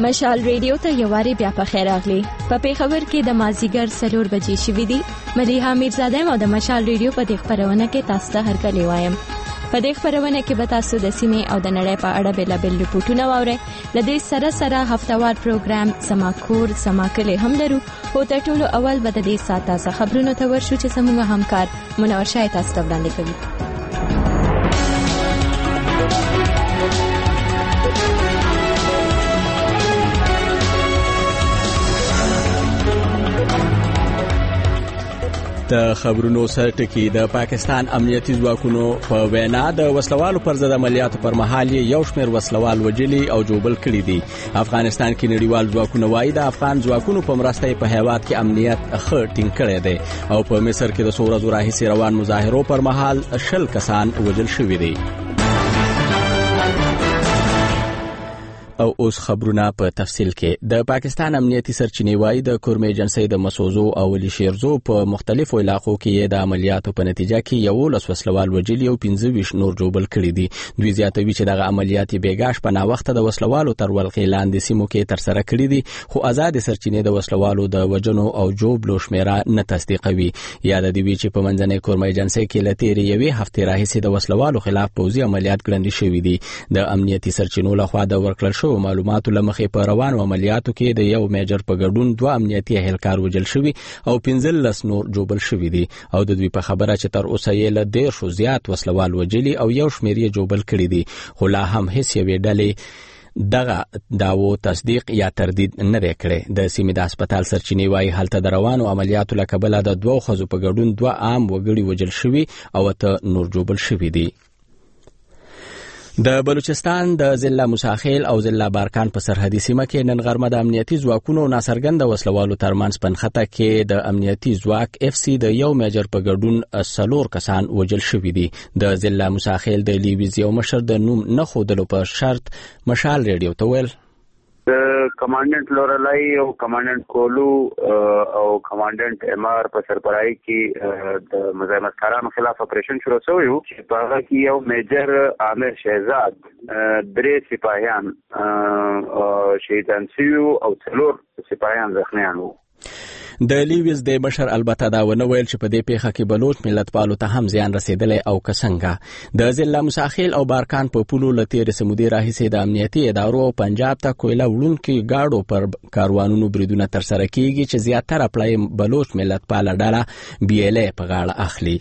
مشال ریډیو ته یواري بیا په خیر راغلی. په پیښور کې د مازیګر 4 بجې شوې دي. ملیحه میرزاده او د مشال ریډیو په دې خبرونه کې تاسو ته هرکلی وایم. په دې خبرونه کې به تاسو د سیمې او د نړۍ په اړه بیلابیل ریپورتونه واورئ. له دې سره هفتوار پروګرام سما کور سما کلی هم لرو. او تر ټولو اول به د دې ساعت تازه خبرونه ته ورشو چې زموږ همکار منور شاه تاسو ته وړاندې کوي. د خبرونو سرټکی د پاکستان امنیتي ځواکونو په وینا د وسلوالو پر ضد عملیاتو پر مهال یو شمېر وسلوال وجلي او جوبل کړي دي. افغانستان کې نړیوال ځواکونه وایي د افغان ځواکونو په مرسته په هیواد کې امنیت ښه ټینګ کړی دی او په مصر کې د څو ورځو راهیسې روان مظاهرو پر مهال 10 کسان وژل شوي دي. او اوس خبرونه په تفصیل کې. د پاکستان امنیتي سرچینې وایي د کورم ایجنسۍ د مسوزو او ولي شیرزو په مختلفو علاقو کې د عملیاتو په نتیجه کې 11 وسلوال وجلي او 15 نور جوبل کړي دي. دوی زیاتوي چې دغه عملیات بیګاش په ناوخته د وسلوالو تر ولقې لاندې سیمو کې تر سره کړي دي، خو آزاد سرچینې د وسلوالو د وجنو او جوبلو شمیره نه تصدیقوي. یاد دی چې په منځنۍ کورم ایجنسۍ کې لتیری یوې هفتې راهیسې د وسلوالو خلاف پوځي عملیات ګړندي شوي دي. د امنیتي سرچینو لخوا د ورکړل او معلوماتو لمخې په روانو عملیاتو کې د یو میجر په ګډون 2 امنیتي اهلکار وجل شوي او 15 نور جوبل شوي دي او د دوی په خبره چې تر اوسه یې له 10 زیات وسلوال وجلي او یو شمېر یې جوبل کړي دي، خو لا هم هیڅ یوې ډلې دغه داوو تصدیق یا تردید نه دی کړی. د سیمې د هسپتال سرچینې وایي هلته د روانو عملیاتو له کبله د 2 ښځو په ګډون 2 عام وګړي وجل شوي او 8 نور جوبل شوي دي. د بلوچستان د ضلع مساخیل او ضلع بارکان په سرحدي سیمه کې نن غرمه د امنیتي ځواکونو ناڅرګنده وسلوالو ترمنځ پنخته کې د امنیتي ځواک FC د یو میجر په ګډون 4 کسان وژل شوي دي. د ضلع مساخیل د لیویز یو مشر د نوم نه ښودلو په شرط مشال ریډیو ته ویل کمانډنټ لورلای او کمانډنټ کولو او کمانډنټ MR په سرپرایی کې د مزاحمتکارانو خلاف اپریشن شروع شوی و چې په هغه کې یو میجر عامر شهزاد 3 سپاهیان شهیدان شوي او 4 سپاهیان زخمیان وو. د لیویز د مشر البته دا ونه ویل چې په دې پیښه کې بلوچ ملتپالو ته هم زیان رسیدلی او کسنګه. د ضلع مساخیل او بارکان په پولو له تېرې سمودې راهیسې د امنیتي ادارو پنجاب ته کویله وړونکي گاډو پر کاروانونو بریدونه ترسره کیږي چې زیاتره پړی بلوچ ملتپاله ډله BLA په غاړه اخلي.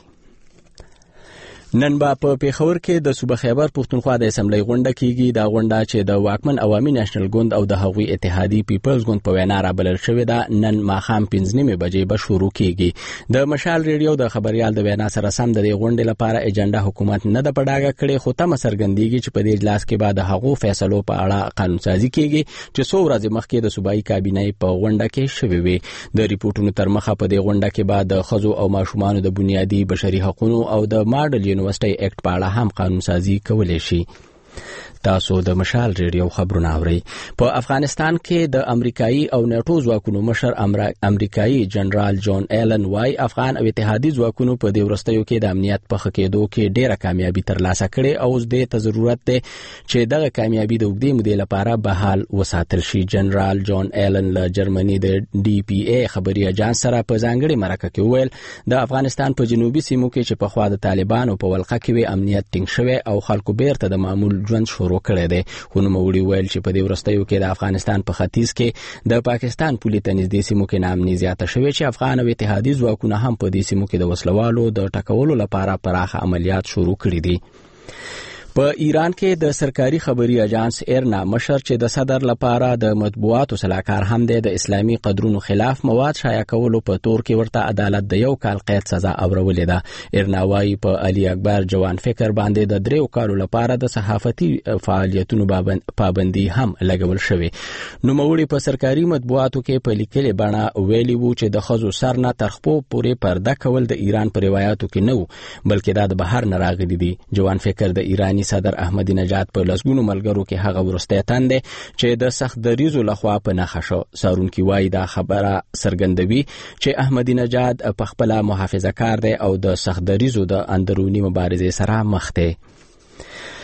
نن با په پیښور کې د صوبه خیبر پښتونخوا د اسمبلی غونډه کیږي. دا غونډه چې د واکمن عوامي نېشنل ګوند او د هغوی اتحادی پیپلز ګوند په وینا رابلل شوې ده، نن ماښام 5:30 بجې به شروع کیږي. د مشال ریډیو د خبريال د وینا سره سم د دې غونډې لپاره ایجنډا حکومت نه د پډاګه کړي، خو تم سرګندېږي چې په دې اجلاس کې بعد هغو فیصلو په اړه قانون سازي کیږي چې 100 ورځې مخکې د صوبایي کابینې په غونډه کې شوې وي. د ریپورتونو تر مخه په دې غونډه کې بعد د خزو او ماشومان د بنیادي بشري حقوقو او د ماډل یونیورسيټي اکټ په اړه هم قانون سازي کولای شي. تاسو د مشال ریډیو خبرونه اورئ. په افغانستان کې د امریکایي او ناتو ځواکونو مشر امریکایي جنرال جون ایلن وای افغان او اتحادي ځواکونو په دې ورستیو کې د امنیت په ښه کېدو کې ډېره کامیابي ترلاسه کړې او اوس دې ته ضرورت دی چې دغه کامیابي د اوږدې مودې لپاره بحال وساتل شي. جنرال جون ایلن له جرمني د DPA خبري اجانس سره په ځانګړي مرکه کې وویل د افغانستان په جنوبي سیمو کې چې په خوا د طالبانو په ولقه کې امنیت ټینګ شوی او خلکو بیرته د معمول ژوند شروع کړی دی. خو نوموړي ویل چې په دې ورستیو کې د افغانستان په ختیځ کې د پاکستان پولې ته نږدې سیمو کې ناامني زیاته شوې چې افغان او اتحادي ځواکونه هم په دې سیمو کې د وسلوالو د ټکولو لپاره پراخه عملیات شروع کړي دي. په ایران کې د سرکاري خبري اجانس ایرنا مشر چې د صدر لپاره د مطبوعاتو سلاکار هم د اسلامي قدرونو خلاف مواد شایع کولو په تور کې ورته عدالت د 1 کال قید سزا اورولې ده. ایرنا وايي په علي اکبر جوان فکر باندې د 3 کالو لپاره د صحافتي فعالیتونو پابندي هم لګول شوې. نو موري په سرکاري مطبوعاتو کې په لیکلي بڼه ویلي وو چې د خزو سر نه ترخپو پورې پرده کول د ایران په روایتو کې نه وو بلکې دا د بهر نه راغلي دي. جوان فکر د ایرانی صدر احمدی نژاد په لسګونو ملګرو کې هغه ورسته تان دي چې د سخت دریزو لخوا په نخښه شو. سارونکي وایي دا خبره سرګندوي چې احمدی نژاد په خپل محافظه کار دی او د سخت دریزو د اندرونی مبارزې سره مخ دی.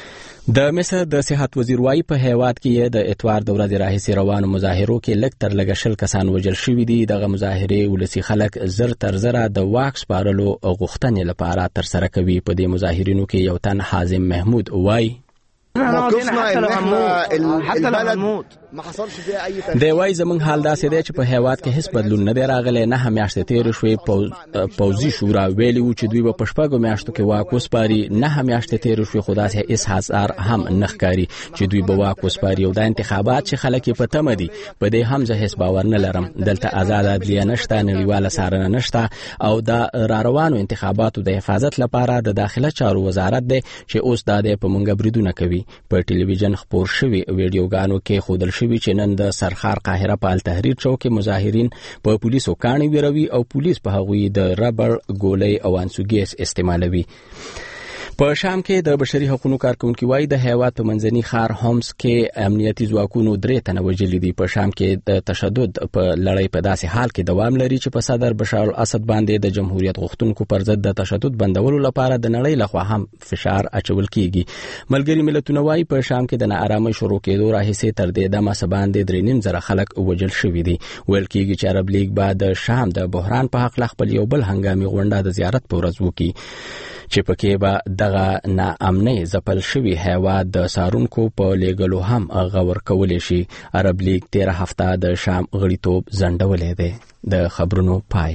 د مصر د صحت وزیر وايي په هیواد کې د اتوار د ورځې راهیسې روانو مظاهرو کې لږ تر لږه 10 کسان وژل شوي دي. دغه مظاهرې ولسي خلک زر تر زره د واک سپارلو غوښتنې لپاره ترسره کوي. په دې مظاهرینو کې یو تن حازم محمود وايي موقفنا ان احنا البلد ما حصلش فيها اي تغيير. دی وايي زمونږ حال داسې دی چې په هیواد کې هیڅ بدلون نه دی راغلی. 9 میاشتې تېرې شوې پوځي شورا ویلي و چې دوی به په 6 میاشتو کې واک وسپاري. 9 میاشتې تېرې شوې خو داسې هیڅ حاصل هم نه ښکاري چې دوی به واک وسپاري. او دا انتخابات چې خلک یې په تمه دي په دې هم زه هیڅ باور نه لرم. دلته آزاد عدلیه نشته، نړیواله څارنه نشته او د راروانو انتخاباتو د حفاظت لپاره د داخله چارو وزارت دی چې اوس دا د په مونږ بریدونه کوي. په ټلویزیون خبر شوی ویډیوګانو کې خودل شوی چې نن د سرخار قاهره په التحریر چوک کې مظاهرین په پولیسو کاڼي ویروي او پولیس په هغوی د ربړ ګولۍ او انسوګیس استعمالوي. په شام کې د بشري حقوقو کارکونکو وايي د هیواد په منځني ښار هومس کې امنیتي ځواکونو 3 تنه وژلي دي. په شام کې د تشدد په لړۍ په داسې حال کې دوام لري چې په صدر بشار الاسد باندې د جمهوریت غوښتونکو پر ضد د تشدد بندولو لپاره د نړۍ لخوا هم فشار اچول کیږي. ملګری ملتونه وايي په شام کې د ناارامۍ شروع کېدو راهیسې تر دې دمه باندې 3.5 زره خلک وژل شوي دي. ویل کېږي چې عرب لیگ بعد د شام د بحران په حق خپل یو بل هنګامي غونډه د زیارت په ورځ وکړي چې پکې به دغه ناامنۍ ځپل شوي هیواد د سارونکو په لیږلو هم غور کولی شي. عرب لیگ 13 هفته د شام غړیتوب ځنډولی دی. د خبرونو پای.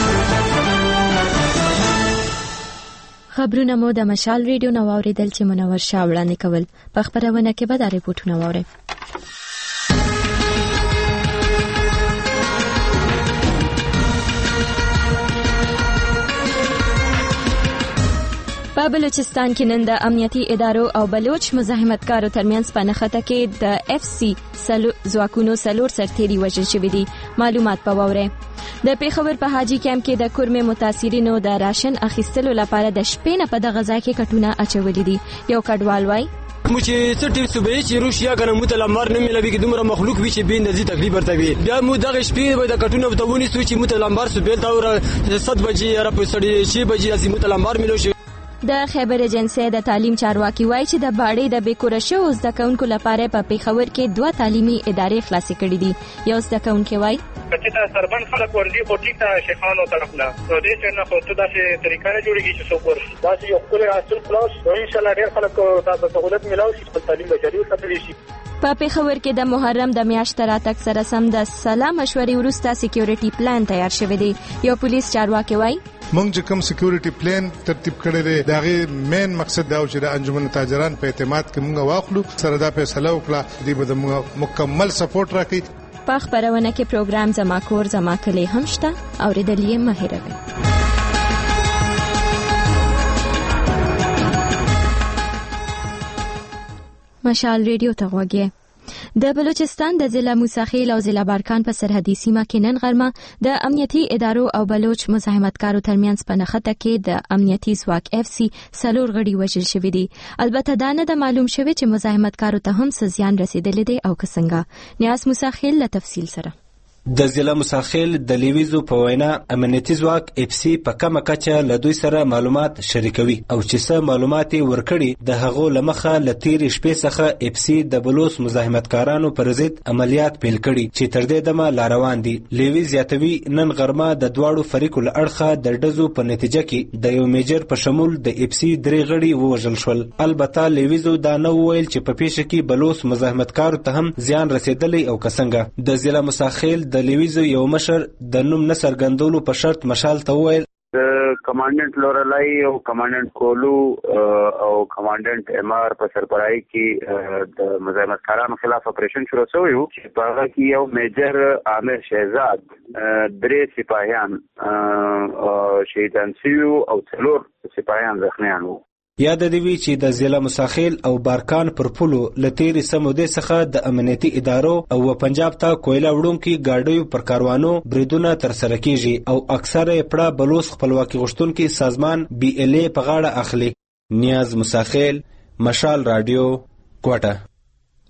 خبرونه مو د مشال ریډیو نو اوریدل چې منور شاه وړاندې کول. په خبرونه کې به دا ریپورتونه واورئ. په بلوچستان کې نن د امنیتي ادارو او بلوچ مزاحمتکارو ترمنځ په نښته کې د FC ځواکونو 4 سرتیري وژل شوي دي. معلومات په واورئ. د پیښور په حاجی کیمپ کې د کورمې متاثرینو د راشن اخیستلو لپاره د شپې نه په دغه ځای کې کټونه اچولي دي. یو کډوال وایي چې څه ټیم صوبې چې روسیا کنه متلمبر نه ملوي کې دومره مخلوق وي چې بین نزي تکلیف ورته وي. بیا مو دغه شپې به د کټونه په ونی سوي چې متلمبر صوبې ته ور 7 بجې را په 6 بجې از متلمبر ملو شي. د خیبر ایجنسی د تعلیم چارواکي وایي چې د باړې د بیکوره شوو زده کوونکو لپاره په پیښور کې 2 تعلیمي ادارې خلاصې کړې دي. یو زده کوونکی وایي چې دا سربند خلک ورډي خو ټیک ته شیخانو طرف نه نو دې څنګه نه خو ته داسې طریقه نه جوړیږي چې څوک ورشي. داسې یو خپل حاصل خلاص نو ان شاء الله ډېر خلک تاسو سہولت ملاوي شي خپل تعلیم به جاری وساتلی شي. په پیښور کې د محرم د میاشتې راتګ سره سم د سلا مشورې وروسته سکیورټي پلان تیار شوی دی. یو پولیس چارواکي وایي مونږ چې کوم سکیورټي پلان ترتیب کړی دی دغه مین مقصد دا چې د انجمن تاجران په اعتماد کې مونږ واخلو سره دا فیصله وکړه دی به د مکمل سپورټ راکړي. په خبرونه کې پروګرام زما کور زما کلی هم شته. اوریدل یې مه هېروئ. مشال ریډیو ته غوږی. د بلوچستان د ضلع موسیخیل او ضلع بارکان په سرحدي سیمه کې نن غرمه د امنیتي ادارو او بلوچ مزاحمتکارو ترمنځ په نښته کې د امنیتي ځواک FC 4 غړي وژل شوي دي. البته دا نه د معلوم شوی چې مزاحمتکارو ته هم څه زیان رسیدلی دی او که څنګه. نیاز موسیخیل له تفصیل سره. د ضلع موسیخیل د لیویزو په وینا امنیتي ځواک FC په کمه کچه له دوی سره معلومات شریکوي او چې څه معلومات ورکړي د هغو لمخه ل تیر شپې څخه FC د بلوچ مزاحمتکارانو پر ضد عملیات پیل کړي چې تر دې دمه لا روان دي. لیویز زیاتوي نن غرمه د دواړو فریقو له اړخه د ډزو په نتیجه کې د یو میجر په شمول د FC 3 غړي ووژل شول. البته لیویزو دا نه ویل چې په پیښه کې بلوچ مزاحمتکارو ته هم زیان رسیدلی او که څنګه. د ضلع موسیخیل د لیویزو یو مشر د نوم نه څرګندولو په شرط مشال ته وویل کمانډنټ لورلای او کمانډنټ کولو او کمانډنټ MR په سرپرایي کې د مزاحمتکارانو خلاف اپریشن شروع شوی و چې په هغه کې یو میجر عامر شهزاد 3 سپاهیان شهیدان شوي او 4 سپاهیان زخمیان وو. یاد دی وی چې د ضلع موسیخیل او بارکان پر پولو لتیری سمودې څخه د امنیتي ادارو او پنجاب ته کویلا وړونکو گاډیو پر کاروانو بریدونه تر سره کیږي او اکثره پړه بلوچ خپلواکي غوښتونکو سازمان BLA په غاړه اخلي. نیاز موسیخیل، مشال رادیو، کوټه.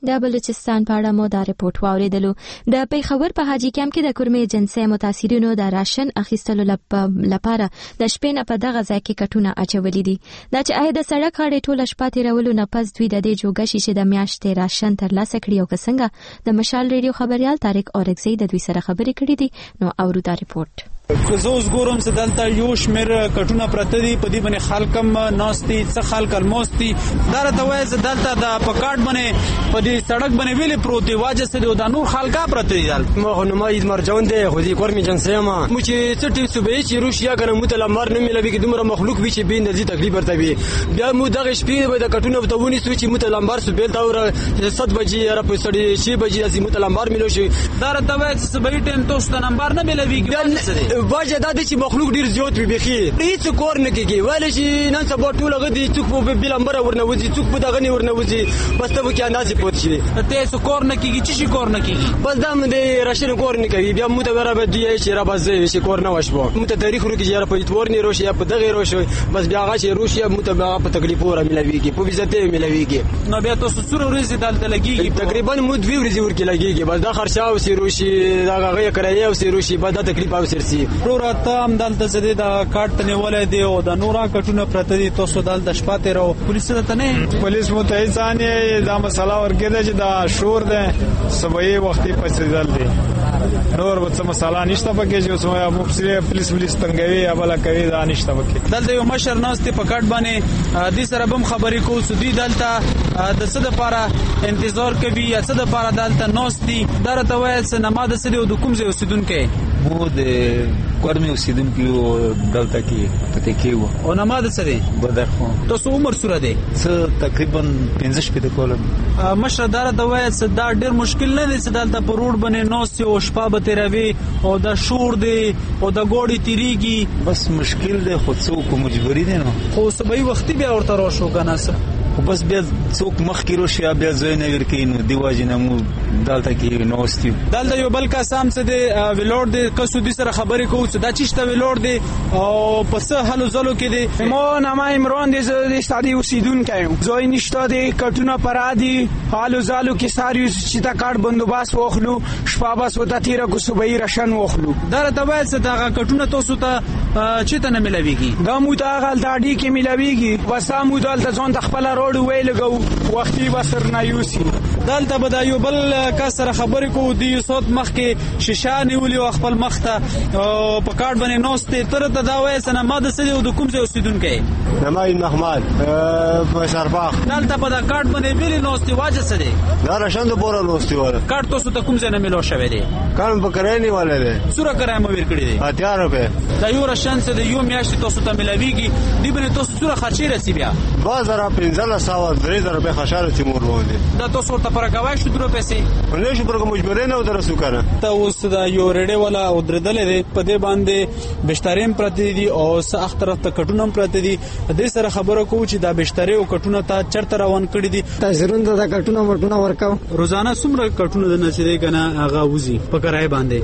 د بلوچستان په اړه مو دا رپورت واوریدلو. د پیښور په حاجی کمپ کې د کورمې جنسي متاثرینو د راشن اخیستلو لپاره د شپې نه په دغه ځای کې کټونه اچولې دي. دا چې آیا د سړک غاړې ټوله شپه تیرولو نه پس دوی د دې جوګه شیشه د میاشتې راشن ترلاسه کړي او که څنګه د مشال ریډیو خبريال طارق اورکزی د دوی سره خبرې کړې دي. نو اورو دا رپورت. که زه اوس ګورم چې دلته یو شمېر کټونه پرته دي، په دې باندې خلک هم ناست دي، څه خلک الموست دي. دا راته وایي چې دلته د په کاټ باندې په دې سړک باندې ویلې پروت دی، واجه څه دی، دا نور خلکا پرته دي. دلته ما خو نماید مرجان دی، خو دې کورمې جنسي ما مو چې څه ټیم صوبې چې روسیا کنه متلمر نه ملوي کې دومره مخلوق وي چې بین دې تکلیف ورته وي. بیا مو دغه شپې به د کټونه په تونی سوي چې متلمر سوبېل تا ور 7 بجې را په 6 بجې از متلمر ملو شي. دا راته وایي چې صبح ټیم توست نمبر نه ملوي کې واجه دا چې مخلوق ډیر زیات وي بخي هیڅ کور نه کیږي، ولی چې نن سبا ټول غدي څوک په بلمبر ورنوځي، څوک په دغه نه ورنوځي، بس ته کې اندازې پوت شي. ته څه کور نه کیږي، چې کور نه کیږي، بس دا مې راشن کور نه کوي. بیا مو ته ورابه دی چې را بازه شي کور نه وشبو، مو ته تاریخ ورو کې را په اتور نه روشي په دغه روشي، بس بیا هغه چې روسیا مو ته په تکلیف ور ملويږي، په ویزته ملويږي. نو بیا تاسو څوره ورځي دلته لګيږي، تقریبا مو 2 ورځې ورکې لګيږي، بس دا خرچه او سی روشي دا هغه کرایه او سی روشي، بس دا تکلیف او سرسي ورته هم دلته زده دا کارت نیولې دی او د نورا کټونه پرته دي. تاسو دلته شپه تیرو پولیس ته نه پولیس متعهدانه دا مسله ورګه چې دا شور ده سبای وختي پسیدل دي، نور وڅ مسله نشته پکې چې اوسه مفسر پولیس تنګوي یا بل کوي دا نشته پکې. دلته یو مشر ناشته په کارت باندې د سره بم خبرې کو سودی دلته د څه لپاره انتظار کوي یا څه لپاره دلته ناشتي. دا راته وایي چې نماز سره د کوم ځای اوسیدونکو مو د کورمې اوسیدونکو دلته کې پته کېو او نماز سره بدخو. تاسو عمر سره دی څه تقریبا 15 شپه کولم. مشر دا راته وایي چې دا ډېر مشکل نه دی چې دلته په روډ باندې ناشته او شپه به تیروي او دا شور دی او دا ګوډي تیریږي، بس مشکل دی خو څوک مجبوری دی نو خو سبای وختي بیا ورته راشو کنه خو بس بیا څوک مخکې روشي بیا ځای نه ورکې نو دی واجنه مو دلته کې نوستیو. دلته یو بل کسام څه دی ویلور دی کسو دي سره خبرې کوو چې دا چیشته ویلور دی او پس حلو زلو کې دی. ما نامه عمران دی، زه د سادي اوسیدونکی یم، ځای نشته دی، کټونه پرادي، حلو زلو کې ساریو چې دا کارت بندوبست واخلو، شپه بس وته تیره کو صبحي راشن واخلو. دا راته وایي چې دا کټونه تاسو ته چېرته نه ملويږي؟ دا مو ته هغه داډي کې ملويږي، بس مو دلته ځان د خپل روډ ویلګو وختي بسر نه یوسي. دلته به دا یو بل کس سره خبرې کوو، دی صوت مخ کې شیشه نیولې او خپل مخ ته په کارت باندې نوسته تر ته دا وایي چې نماز سره او د کوم ځای اوسیدونکی نمای محمد په شرباخ. دلته په دا کارت باندې ویلې نوسته واجه څه دی؟ دا راشن د بوره نوسته وره کارت تاسو ته کوم ځای نه ملو شوی دی؟ کارم په کرای نیولې دی، سوره کرای مو ور کړی دی 80 روپے. دا یو راشن څه دی یو میاشت تاسو ته ملويږي، دی باندې تاسو سوره خرچي رسی بیا 2015 روپے خشاره تیمور باندې. دا تاسو ته پر کاوای شو درو پیسې ولې شو پرګه مجبورې نه درسو کنه. ته اوس دا یو رډې ولا او دردلې دی په دې باندې بشتاریم پرته دي او څه اختر ته کټونم پرته دي. د سره خبرو کوو چې دا بشتاري او کټونه ته چرته روان کړی دي. تاسو رونده دا کټونه ورټونه ورکاو روزانه څومره کټونه د نشي کنه هغه وزي په کرای باندې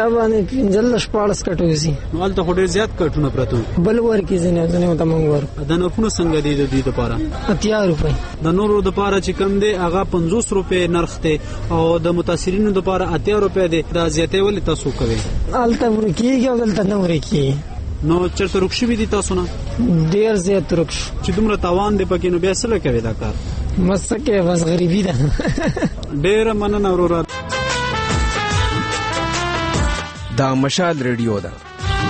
15 کټوزي نو الته هډه زیات کټونه پرته بل ورکی زنه ته مونږ ور دا نو په څنګه دی د دې لپاره 80 روپے. د نورو لپاره چې کم دی هغه 50 روپے نرخ ته او د متاثرینو لپاره 80 روپے دی. دا زیاتې ولې تاسو کوي؟ الته ورکیږي او دلته نه ورکی نو چرته رخصي دي تاسو نه ډیر زیات رخص چې دومره تاوان دی پکې نو بیا سره کوي دا کار مسکه بس غریبی ده. ډیر مننه اورور. دا مشال ریډیو ده.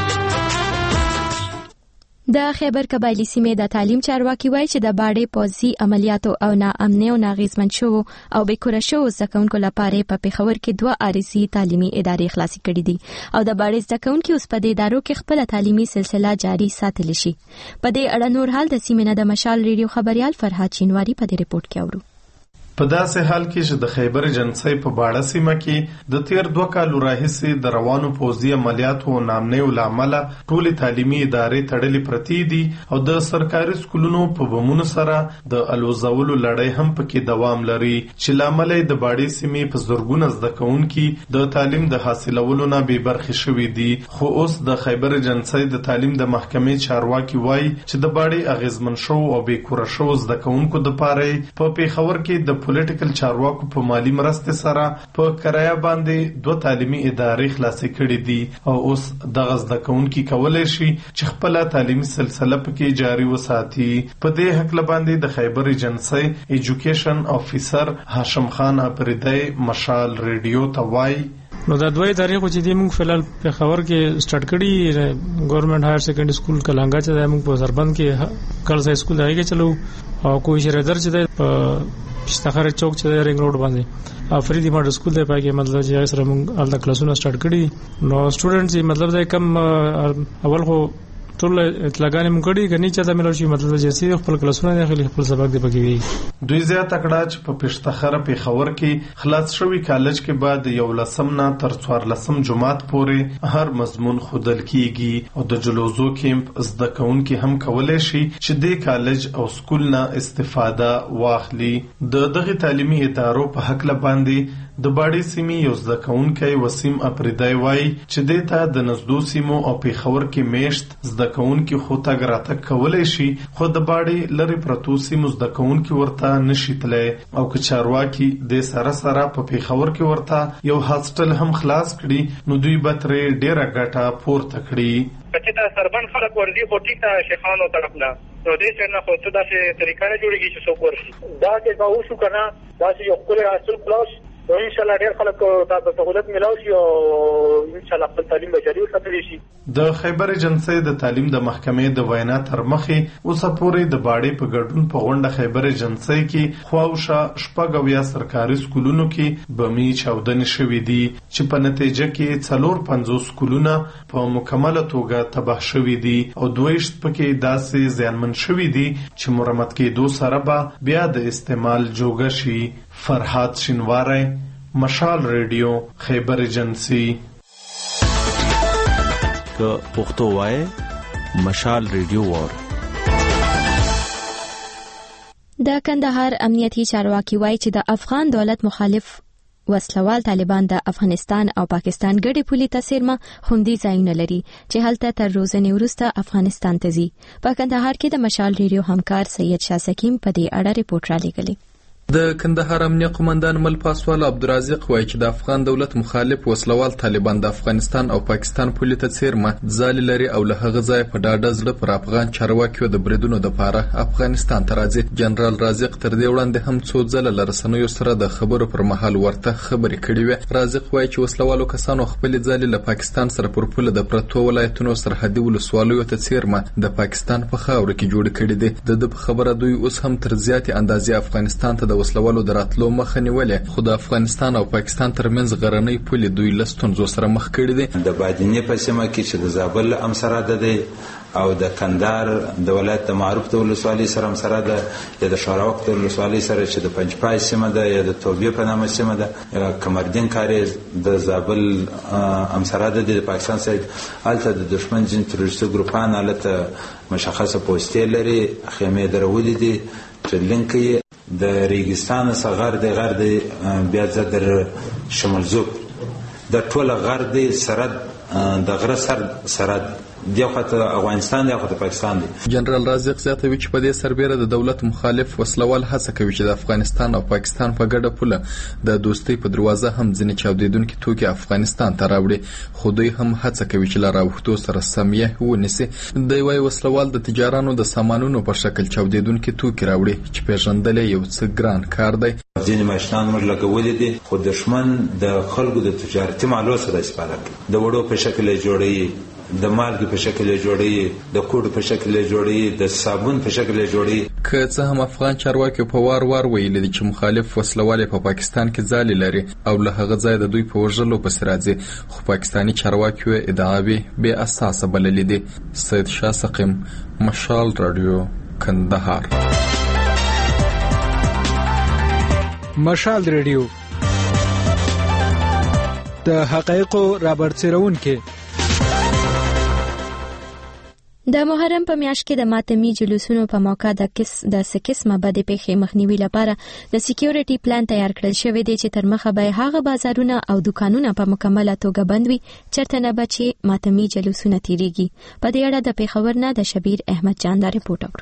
د خیبر قبایلی سیمې د تعلیم چارواکي وایي چې د باډې پوځي عملیاتو او ناامنۍ او ناغیزمن شوو او بیکوره شوو زکونکو لپاره په پیښور کې 2 عارضي تعلیمي ادارې خلاصې کړې دي او د باډې زکونکو اوس په دې ادارو کې خپل تعلیمي سلسله جاري ساتل شي. په دې اړه نور حال د سیمې نه د مشال ریډیو خبريال فرهاد چینواری په دې ریپورت کې اورو. په داسې حال کې چې د خیبر جنسي په باړه سیمه کې د تیر 2 کالو راهیسې د روانو پوځي عملیاتو او نامنۍ لامل ټول تعلیمي ادارې تړلې پرتی دي او د سرکاري سکولونو په بمونو سره د الوزولو لړۍ هم پکې دوام لري چې لامل د باړې سیمې په زورګونه زده کوونکي د تعلیم د حاصلولو نه بې برخې شوي دي. خو اوس د خیبر جنسي د تعلیم د محکمې چارواکي وایي چې د باړې اغیزمن شو او بیکوره شو زده کوونکو د پاره په پیښور کې د پولیټیکل چارواکو په مالی مرستې سره په کرایه باندې 2 تعلیمي ادارې خلاصې کړې دي او اوس دغه زده کوونکي کولای شي چې خپل تعلیمي سلسله پکې جاري وساتي. په دې حق باندې د خیبر ایجنسی ایجوکیشن افیسر هاشم خان اپریدی مشال ریډیو ته وایي نو دا 2 تاریخ چې دی موږ فلال په خبر کې سٹارټ کړی ګورنمنت هایر سیکنډري سکول کلانګا چې موږ په سربند کې کل ځای سکول دی کې چلو او کوئی شریدر چې دی په پښتخر چوک چې دی رنګ روډ باندې افریدي ماډل سکول دی پای کې مطلب چې سره موږ ال د کلاسونه سٹارټ کړی نو سټوډنټس مطلب دا کم اول خو ټول اطلاعګانې مونږ کړي غني چې دا ملو شي مطلب چې خپل کلاسونه نه خپل سبق دی پکې وي. دوی زیات تکړه چې په پښتخره په خبر کې خلاص شوی کالج کې بعد 11 نه تر 14 جمعات پورې هر مضمون خودل کیږي او د جلوزو کیمپ زده کوونکي هم کولای شي چې د کالج او سکول نه استفاده واخلي. دغه تعلیمي ادارو په حق باندې د باډي سیمې یو زده کوونکی وسیم اپریدی وایي چې دیتا د نزدو سیمو او په خبر کې میشت زده کوونکی خو تاګ راتګ کولای شي خو د باډي لری پرتو سیمو زده کوونکی ورته نشي تللی او که چارواکي د سره په خبر کې ورته یو هاستل هم خلاص کړي نو دوی به ترې ډیره ګټه پورته کړي. چې دا سربند خلک ورځي خو ټیک ته شیخانو طرف نه نو دې څنګه خو څه داسې طریقه نه جوړیږي چې څوک ورشي دا چې دا وشو کنه دا چې یو خپل حاصل خلاص نو ان شاء الله ډېر خلک تاسو ته سہولت ملو شي او ان شاء الله خپل تعلیم به جاري وساتلی شي. د خیبر ایجنسی د تعلیم د محکمې د وینا تر مخې اوس پورې د باډي په ګډون په غونډه خیبر ایجنسی کې خواوشه شپږ سرکاري سکولونو کې بمي چاودنې شوې دي چې په نتیجه کې 450 سکولونه په مکمله توګه تباه شوې دي او 22 پکې داسې زیانمن شوې دي چې مرمت کېدو سره به بیا د استعمال جوګه شي. فرحات شینواری مشال ریډیو خیبر ایجنسی. که پښتو وای مشال ریډیو وار. د کندهار امنیتي چارواکي وایي چې د افغان دولت مخالف وسلوال طالبان د افغانستان او پاکستان ګډي پولي تسیرمه خوندي ځایونه لري چې هلته تر روزنې وروسته افغانستان ته ځي. په کندهار کې د مشال ریډیو همکار سید شاه سکیم په دې اړه ریپورت را لېږلی. د کندهار امنیه قومندان مل پاسوال عبدالرازق وایي چې د افغان دولت مخالف وسلوال طالبان د افغانستان او پاکستان پولي ته څیرمه ځالې لري او له هغه ځایه په ډاډه زړه پر افغان چارواکیو د بریدونو دپاره افغانستان ته راځي. جنرال رازق تر دې وړاندې هم څو ځله له رسنیو سره د خبرو پر مهال ورته خبرې کړې وې. رازق وایي چې وسلوالو کسانو خپلې ځالې له پاکستان سره پر پوله د پرتو ولایتونو سرحدي ولسوالیو ته څیرمه د پاکستان په خاوره کې جوړې کړې دي. د خبره دوی اوس هم تر زیاتې اندازې افغانستان ته د وسلوالو د راتلو مخه نیولې خو د افغانستان او پاکستان ترمنځ غرنۍ پولې دوی له ستونزو سره مخ کړي دي. د بادینې په سیمه کې چې د زابل امسره ده او د کندهار د ولایت د معروف د ولسوالۍ سره امسره ده یا د شاراوک د ولسوالۍ سره چې د پنجپای سیمه ده یا د توبې په نامه سیمه ده یا کمردین کاریز د زابل امسره ده د پاکستان سره هلته د دشمن جن تروریستي ګروپان هلته مشخصه پوستې لري خیمې درولې دي چې د ریګستان څخه غر دی بیا در شمال زوب د ټوله غر دی سرد د غره سرد دی خو افغانستان دی خو پاکستان دی. جنرال رازق زیاتوي چې په دې سربېره د دولت مخالف وسلوال هڅه کوي چې د افغانستان او پاکستان په ګډه پوله د دوستۍ په دروازه هم ځینې چاودېدونکي توکي افغانستان ته راوړي خو دوی هم هڅه کوي چې له راوښتو سره سمیه ونیسي. دوی وایي وسلوال د تجارانو د سامانونو په شکل چاودېدونکي توکي راوړي چې پیژندل یو څه ګران کار دی. ځینې ماشینان موږ لګولي دي خو دښمن د خلکو د تجارتي مالو سره استفاده کوي. د وړو په شکل جوړوي د مالګې په شکل جوړي د کوډ په شکل جوړي د صابون په شکل جوړي. که څه هم افغان چارواکي په وار ویلي دي چې مخالف وسلوال په پاکستان کې ځالې لري او له هغه ځای د دوی په وژلو پسې راځي خو پاکستاني چارواکي ادعاوې بې اساسه بللې دي. سید شاه سقیم مشال رادیو کندهار. مشال رادیو د حقایقو رابرسېرونکي. د محرم په میاشت کې د ماتمي جلوسونو په موقع د څه قسمه بدې پیښې مخنیوي لپاره د سکیورټي پلان تیار کړل شوی دی چې تر مخه به هغه بازارونه او دکانونه په مکمله توګه بند وي چېرته نه به چې ماتمي جلوسونه تیریږي. په دې اړه د پېښور نه د شبیر احمد جان دا ریپورټ اورو.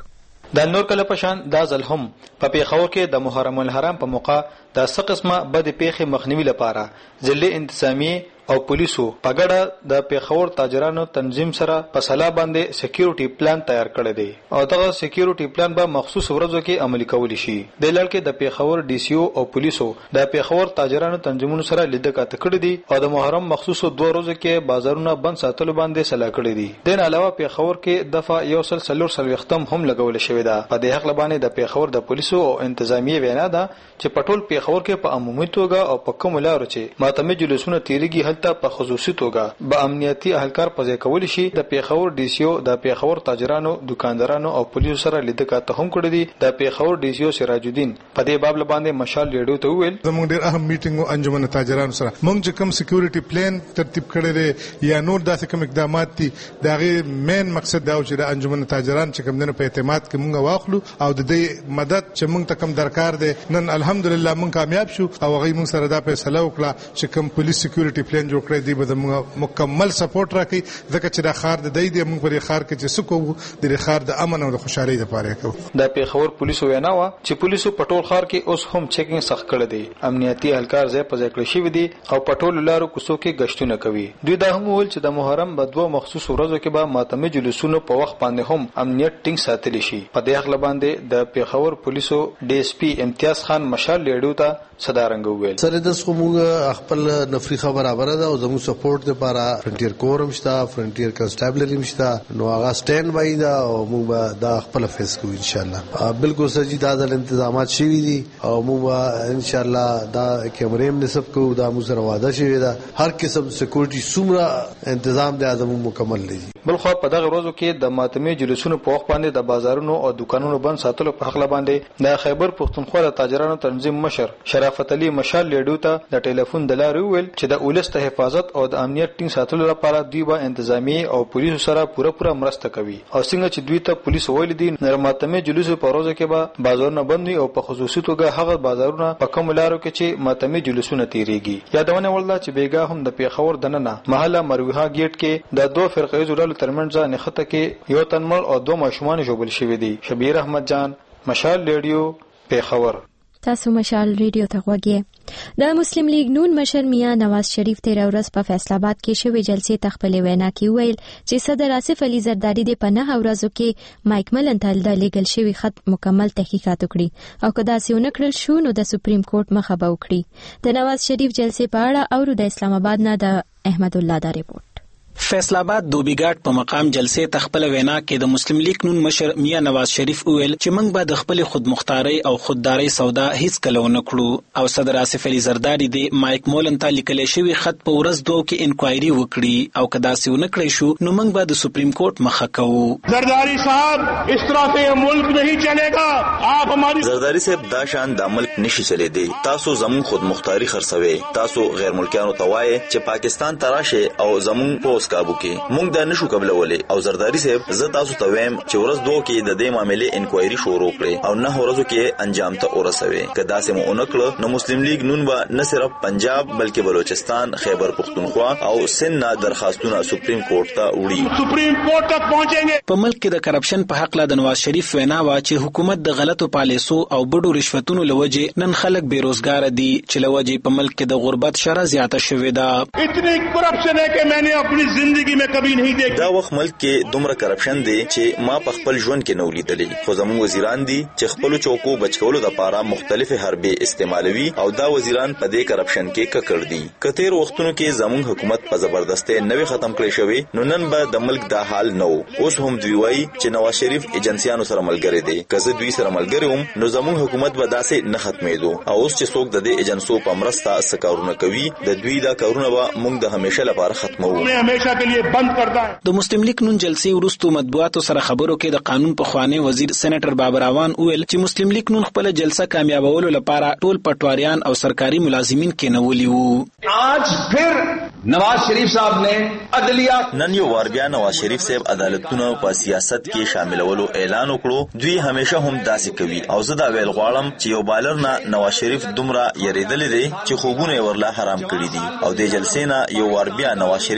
د نور کله پشان دا ځل هم په پیښور کې د محرم الحرام په موقع د څه قسمه بد پیښې مخنیوي لپاره ځلې انتظامی او پولیسو په ګډه د پیښور تاجرانو تنظیم سره په سلا باندې سکیورټي پلان تیار کړی دی او دغه سکیورټي پلان به مخصوص ورځو کې عملي کول شي. د لړ کې د پیښور ډي سي او او پولیسو د پیښور تاجرانو تنظیمونو سره لیدکات کړی دي او د محرم مخصوصو 2 ورځو کې بازارونه بند ساتلو باندې سلا کړی دي. د علاوه پیښور کې دفعه یو سلسله ختم هم لګول شوی ده. په دې حق باندې د پیښور د پولیسو او انتظامی وینا ده چې پټول پیښور کې په عمومي توګه او په کوم لارو چې ماتمه جلوسونه تیریږي ته په خصوصي توګه به امنیتي اهلکار پځې کول شي. د پیښور ډي سي او د پیښور تاجرانو دکاندارانو او پولیسو سره لیدکات هم کړی دي. د پیښور ډي سي او سراج الدین په دې باب باندې مشال ریډیو ته ویل زموږ ډېر اهم میټینګ او انجمن تاجرانو سره موږ چې کوم سکیورټي پلان ترتیب کړی دی یا نور داسې کوم اقدامات دي دغه مین مقصد دا چې د انجمن تاجران چې کوم نه په اعتماد کې موږ واخلو او د دې مدد چې موږ ته کوم درکار دی نن الحمدلله موږ کامیاب شو او هغه موږ سره دا فیصله وکړه چې کوم پولیس سکیورټي پلان جوړ کړی دی به مکمل سپورټ راکړي ځکه چې دا خار د دی موږ په خار کې چې سکو د خار د امن او د خوشحالۍ لپاره کوو. د پیښور پولیسو وینا و چې پولیسو پټول خار کې اوس هم چیکینګ سخت کړی دی. امنیتي اهلکار ځای په ځای کړی شوی دي او پټول لارو کوڅو کې گشتونه کوي. دوی دا هم ویل چې د محرم په 2 مخصوص ورځو کې به ماتمه جلوسونو په وخت باندې هم امنیت ټینګ ساتل شي. په دې حق باندې د پیښور پولیسو ډي اس پی امتیاز خان مشال لیډو ته صدارنګ ویل سره د څخه خپل نفري خبره ده او زموږ سپورټ لپاره فرنټیر کورم شته فرنټیر کنسټابلری مشته نو هغه سټینډ بای دا او موږ دا خپل فیس کوو ان شاء الله. بالکل سجی دا د تنظیمات شوي دي او موږ ان شاء الله دا کیمرې نسب کوو دا موږ سره وعده شوی ده هر قسم سکیورټي څومره تنظیم د اعظم مکمل دي. بلخو په دغه ورځو کې د ماتمه جلوسونو په وخت باندې د بازارونو او دکانونو بند ساتلو په حق باندې د خیبر پښتونخوا د تاجرانو تنظیم مشر شرافت علي مشال لیډو ته د ټلیفون د لارې ویل چې د اولس ته حفاظت او د امنیت ټینګ ساتلو لپاره دوی به انتظامی او پولیسو سره پوره مرسته کوي او څنګه چې دوی ته پولیس ویل دي نرماتمه جلوس په ورځو کې به بازارونه بند او په خصوصي توګه هغه بازارونه په کوم لارو کې چې ماتمه جلوسونه تیریږي. یادونه ولدا چې بیګا هم د پیښور دننه محله مرویها گیټ کې د 2 فرقې ډلو ترمنځ نښته کې یو تنمل او 2 ماشومان ژوبل شوی دي. شبیر احمد جان مشال ریډیو پیښور. تاسو مشال ریډیو ته غوږی. د مسلم لیگ نون مشر میاں نواز شریف 13 ورځ په فیصل آباد کې شوې جلسې ته خپل وینا کې ویل چې صدر آصف علي زرداری د 15 ورځو کې مایک ملن ته د لیګل شوی خط مکمل تحقیقات وکړي او کدا سیونه کړل شو نو د سپریم کورټ مخه به وکړي. د نواز شریف جلسې په اړه او د اسلام آباد نه د احمد الله دا ریپورت. فیصل آباد دوبیګاټ په مقام جلسې تخپل وینا کې د مسلم لیگ نون مشر میاں نواز شریف ویل چې موږ به د خپل خودمختاري او خودداري سودا هیڅ کله ونه کړو او صدر آصف علي زرداری د مایک مولن ته لیکل شوی خط په ورځ 2 کې انکوایري وکړي او کدا سیونه کړی شو نو موږ به د سپریم کورټ مخه کوو. زرداری صاحب اس طرح سے ملک نہیں چلے گا. آپ ہماری زرداری صاحب دا شان د ملک نشي چلے دی. تاسو زمون خودمختاري خرڅوي تاسو غیر ملکیانو ته وایي چې پاکستان تراشه او زمون پوس کابو کې مونږ دا نشو قبلولې او زرداری صاحب زه تاسو ته وایم چې ورځ 2 کې د دې معاملې انکوایري شروع کړي او 9 ورځو کې انجام ته ورسوي. کدا سم اونکړه نو مسلم لیگ نون با نه صرف پنجاب بلکې بلوچستان خیبر پختونخوا او سند درخواستونه سپریم کورټ ته وړي. سپریم کورټ تک پہنچेंगे. په ملک کې د کرپشن په حق لا د نواز شریف وینا وا چې حکومت د غلطو پالیسو او بډو رشوتونو لوجه نن خلک بیروزګار دي چې لوجه په ملک کې د غربت شره زیاته شوې ده. اتنی کرپشن ہے کہ میں نے اپنی زندگی میں کبھی نہیں دیکھی. دا وخت ملک کې دومره کرپشن دی چې ما په خپل ژوند کې نو لیدلې. خو زموږ وزیران دي چې خپل چوکو بچکولو د پاره مختلف حربې استعمالوي او دا وزیران په دې کرپشن کې ککړ دي. کتیر وختونو کې زموږ حکومت په زبردسته نوې ختم کړی شوی نو نن به د ملک دا حال نو. اوس هم دوی وایي چې نواز شریف ایجنسیانو سره ملګری دي. کزه دوی سره ملګری هم نو زموږ حکومت به داسې نه ختمېدو او اوس چې څوک د دې ایجنسو په مرسته سکارونه کوي د دوی دا کارونه به موږ د همیشه لپاره ختمو. همیشه کے لیے بند کرتا ہے. د مسلم لیگ نون جلسې وروسته مطبوعاتو سره خبرو کې د قانون په خوانی وزیر سېنیټر بابر اعوان ویل چې مسلم لیگ نون خپل جلسه کامیابولو لپاره ټول پټواریان او سرکاري ملازمین کېنولي وو. آج پھر نواز شریف صاحب نے عدلیہ نن یو وار بیا نواز شریف صاحب عدالتونو په سیاست کې شاملولو اعلان وکړو. دوی همیشه هم داسې کوي او زه دا ویل غواړم چې یو بالر نه نواز شریف دومره یریدل دي چې خوبونه ورلا حرام کړی دي او د جلسې نه یو وار بیا نواز شریف ثابت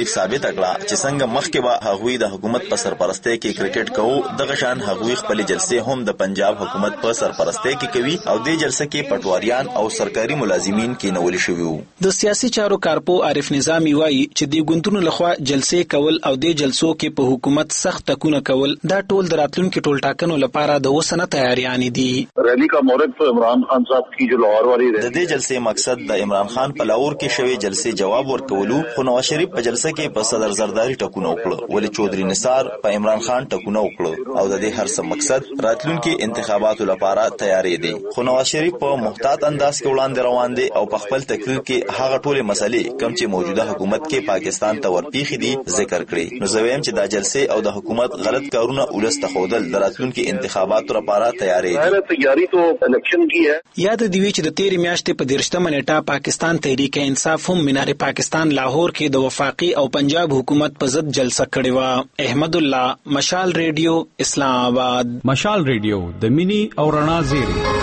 زیاته کړه چې څنګه مخکې به هغوی د حکومت په سرپرستۍ کې کرکټ کوو دغه شان هغوی خپل جلسې هم د پنجاب حکومت په سرپرستۍ کې کوي او د جلسه کې پټواریان او سرکاري ملازمین کې نول شوی وو. د سیاسي چارو کارپو عارف نظامی وایي چې د ګوندونو لخوا جلسې کول او د جلسو کې په حکومت سخت ټکونه کول دا ټول د راتلونکو ټول ټاکنو لپاره د اوسنه تیاریان دي. ریلی کا مورد تو عمران خان صاحب کی جو لاہور والی د دې جلسې مقصد د عمران خان په لاهور کې شوی جلسې جواب ورکولو خو نواز شریف په جلسه کې په صدر زرداری ټکونه وکړه ولی چودري نثار په عمران خان ټکونه وکړه او د دې هر څه مقصد راتلونکو انتخاباتو لپاره تیاری دي. خو نواز شریف په محتاط انداز کې وړاندې روان دي او په خپل تقریر کې هغه ټول مسلې کوم چې موجوده حکومت کې پاکستان ته ورپیخي دي ذکر کړي. نو زویم چې د جلسې او د حکومت غلط کارونه ولست خودل د راتلونکو انتخاباتو لپاره تیاری دي. تیاری تو الیکشن کی ہے. یاد دی چې د 13 میاشتې په 13 نیټه پاکستان تحریک انصاف هم مینار پاکستان لاهور کې د وفاقي او پنجاب حکومت په ضد جلسه کړې و. احمد الله، مشال ریډیو، اسلام آباد. مشال ریډیو د مینی او رڼا زیری.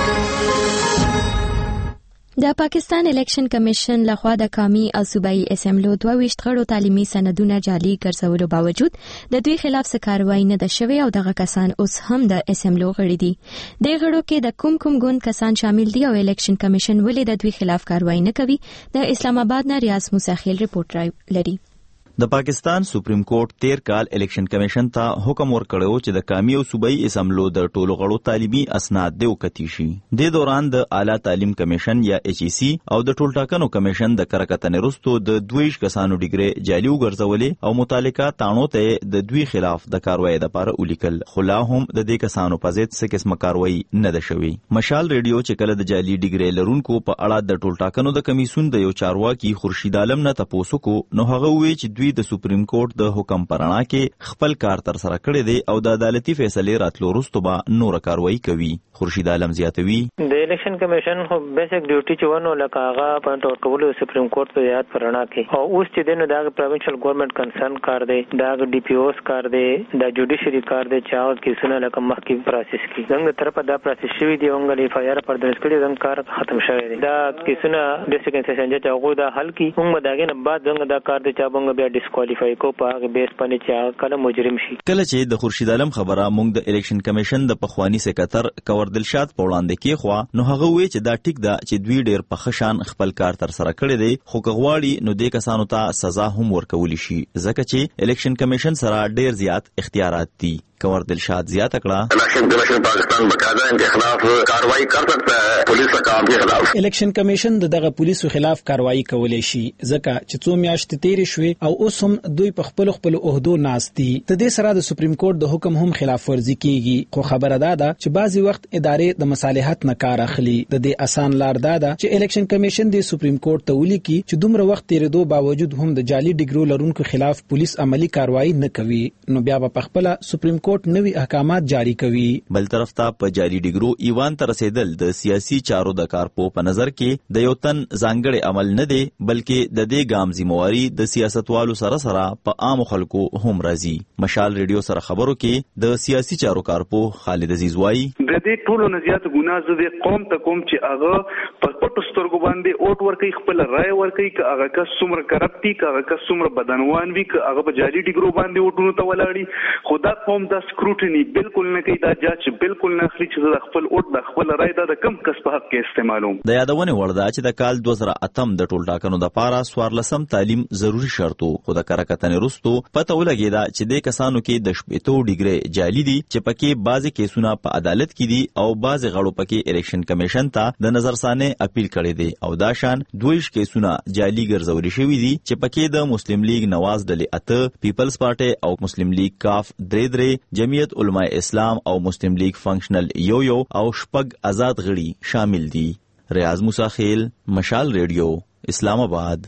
د پاکستان الیکشن کمیشن لخوا د قومي او صوبایي اسمبلو 22 غړو تعلیمي سندونه جعلي ګرځولو باوجود د دوی خلاف څه کاروایی نه ده شوې او دغه کسان اوس هم د اسمبلو غړي دي. د غړو کې د کوم ګوند کسان شامل دي او الیکشن کمیشن ولې د دوی خلاف کاروایی نه کوي؟ د اسلام آباد نه ریاض موسیخیل رپورټ لري. د پاکستان سپریم کورټ 13 کال الیکشن کمیشن ته حکم ورکړو چې د قومي او صوبایي اسمبلو د ټولو غړو تعلیمي اسناد د وکتی شي. د دوران د اعلی تعلیم کمیشن یا ایچ ای سی او د ټول ټاکنو کمیشن د کرکټنې وروسته د 22 کسانو ډیګري جعلي وګرځولې او متعلقه تانو ته د دوی خلاف د کاروایی لپاره ولیکل. خلا هم د دې کسانو په ضد څه قسمه کاروایی نه ده شوې. مشال ریډیو چې کله د جعلي ډیګري لرونکو په اړه د ټول ټاکنو د کمیسون د یو چارواکي خورشید عالم نه تاسو کو نو هغه وی چې د سپریم کورټ د حکم پرانا کې خپل کار تر سره کړی دی او د عدالتي فیصله راتلو وروسته به نور کاروایی کوي. خورشید عالم زیاتوي د الیکشن کمیشن خو بیسیک ډیوټي چې ونه لکه هغه پوینټ اور کول سپریم کورټ په یاد پرانا کې او اوس چې دنه د پروینشل ګورنمنت کنسرن کار دی د ډي پی اوس کار دی د جوډیشری کار دی چې هغه کیسونه لکه مخکې پروسس کی څنګه طرفه دا پروسس شوی دی اونګلی اف آی آر پر درس کړي څنګه کار ختم شوی دی دا کیسونه ډیسټریکټ سیشن چې هغه دا حل کی موږ داګه نه بعد څنګه دا کار دی چې موږ بیا ډیسکوالیفای کو په بیس باندې چې کله مجرم شي. کله چې د خورشید عالم خبره موږ د الیکشن کمیشن د پخوانی سیکریټر کور دلشاد په وړاندې کې خو نو هغه وی چې دا ټیک ده چې دوی ډیر په خشان خپل کار تر سره کړی دی خو کغواړي نو د کسانو ته سزا هم ورکول شي ځکه چې الیکشن کمیشن سره ډیر زیات اختیارات دي. कंवर दिलशाद ज़ियादा तकड़ा इलेक्शन पाकिस्तान बकायदा इनके खिलाफ कार्रवाई कर सकता है पुलिस काम के खिलाफ इलेक्शन कमीशन दغه پولیسو خلاف کاروایی کولای شي ځکه چې څو میاشتې تیرې شوې او اوس هم دوی په خپل عہدو ناستي. د دې سره د سپریم کورټ د حکم هم خلاف ورزي کیږي خو خبره ده چې بعضی وخت ادارې د مصالحت نه کار اخلي. د دې اسان لار ده چې الیکشن کمیشن د سپریم کورټ ته ولیکي چې دومره وخت تیرېدو باوجود هم د جعلي ډیګرو لرونکو خلاف پولیس عملی کاروایی نه کوي نو بیا په خپل سپریم کورټ نوي احکامات جاری کوي. بل طرف ته په جعلي ډیګرو ایوان ته رسیدل د سیاسي چارو د کارپو په نظر کې د یو تن ځانګړي عمل نه دی بلکې د دې ګام ذمہواری د سیاستوالو سره سره په عام خلکو هم راځي. مشال ریډیو سره خبرو کې د سیاسي چارو کارپو خالد عزیز وایي د دې ټولو نزيات ګناه د قوم ته کوم چې هغه په پټو سترګو باندې اوټ ورکوي خپل رائے ورکوي که هغه کس څومره کرپټي که هغه کس څومره بدنوان وي که هغه په جعلي ډیګرو باندې اوټونو ته ولاړي خو دا قوم د سکروټني بالکل نه کوي. دا جاج بالکل نه اخلي چې د خپل اوټ د خپل رائے د کم کس په حق کې استعمالوم. د یادونه وړ ده چې د کال 2008 د ټول ټاکنو د پاره 14 تعلیم ضروری شرطو خو د کرکټنې رستو پته ولګیدا چې د کسانو کې د شپېتو ډیګري جعلي دي چې پکې بعضی کیسونه په عدالت کې دي او بعضی غړو پکې الیکشن کمیشن ته د نظرثانه اپیل کړي دي او دا شان 22 کیسونه جعلي ګرځولي شوی دي چې پکې د مسلم لیگ نواز ډلې اته پیپلز پارټي او مسلم لیگ کاف درې جمعیت علماء اسلام او مسلم لیگ فنکشنل یو او شپږ آزاد غړي شامل دي. ریاض موسیخیل مشال ریډیو اسلام آباد.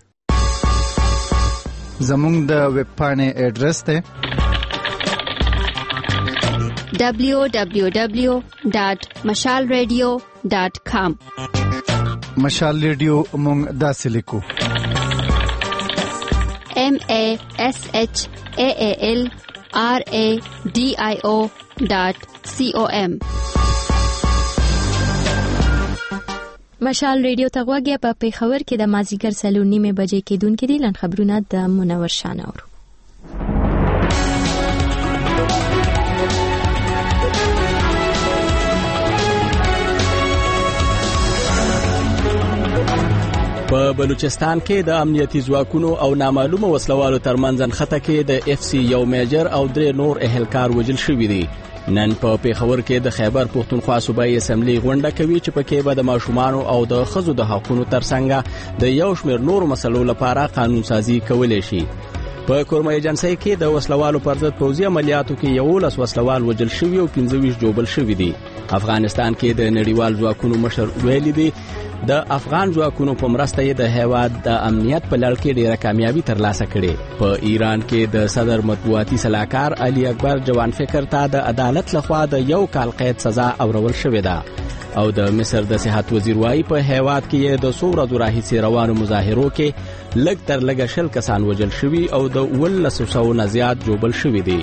زمونږ د ویب پاڼې ایډریس ته www.mashalradio.com مشال ریډیو مونږ داسې لیکو mashalradio.com مشال ریډیو ته غوږی په پیښور کې د مازیګر 3:30 بجې کېدونکې دي لن خبرونه د منور شانور. په بلوچستان کې د امنیتي ځواکونو او نامعلومه وسلوالو ترمنځ نښته کې د اف سی یو میجر او 3 نور اهلکار وژل شوي دي. نن په پیښور کې د خیبر پښتونخوا صوبایي اسمبلی غونډه کوي چې پکې به د ماشومانو او د ښځو د حقوقو ترڅنګ د یو شمېر نورو مسلو لپاره قانون سازي کولی شي. په کورمه ایجنسۍ کې د وسلوالو پر ضد پوځي عملیاتو کې 11 وسلوال وژل شوي او 15 جوبل شوي دي. افغانستان کې د نړیوال ځواکونو مشر ویلي دي د افغان ځواکونو په مرسته یې د هیواد د امنیت په لړ کې ډېره کامیابي ترلاسه کړې. په ایران کې د صدر مطبوعاتي سلاکار علي اکبر جوان فکر ته د عدالت لخوا د 1 کال قید سزا اورول شوې ده او د مصر د صحت وزیر وايي په هیواد کې د 100 ورځو راهیسې روانو مظاهرو کې لږ تر لږه 10 کسان وژل شوي او د 1100 نه زیات جوبل شوي دي.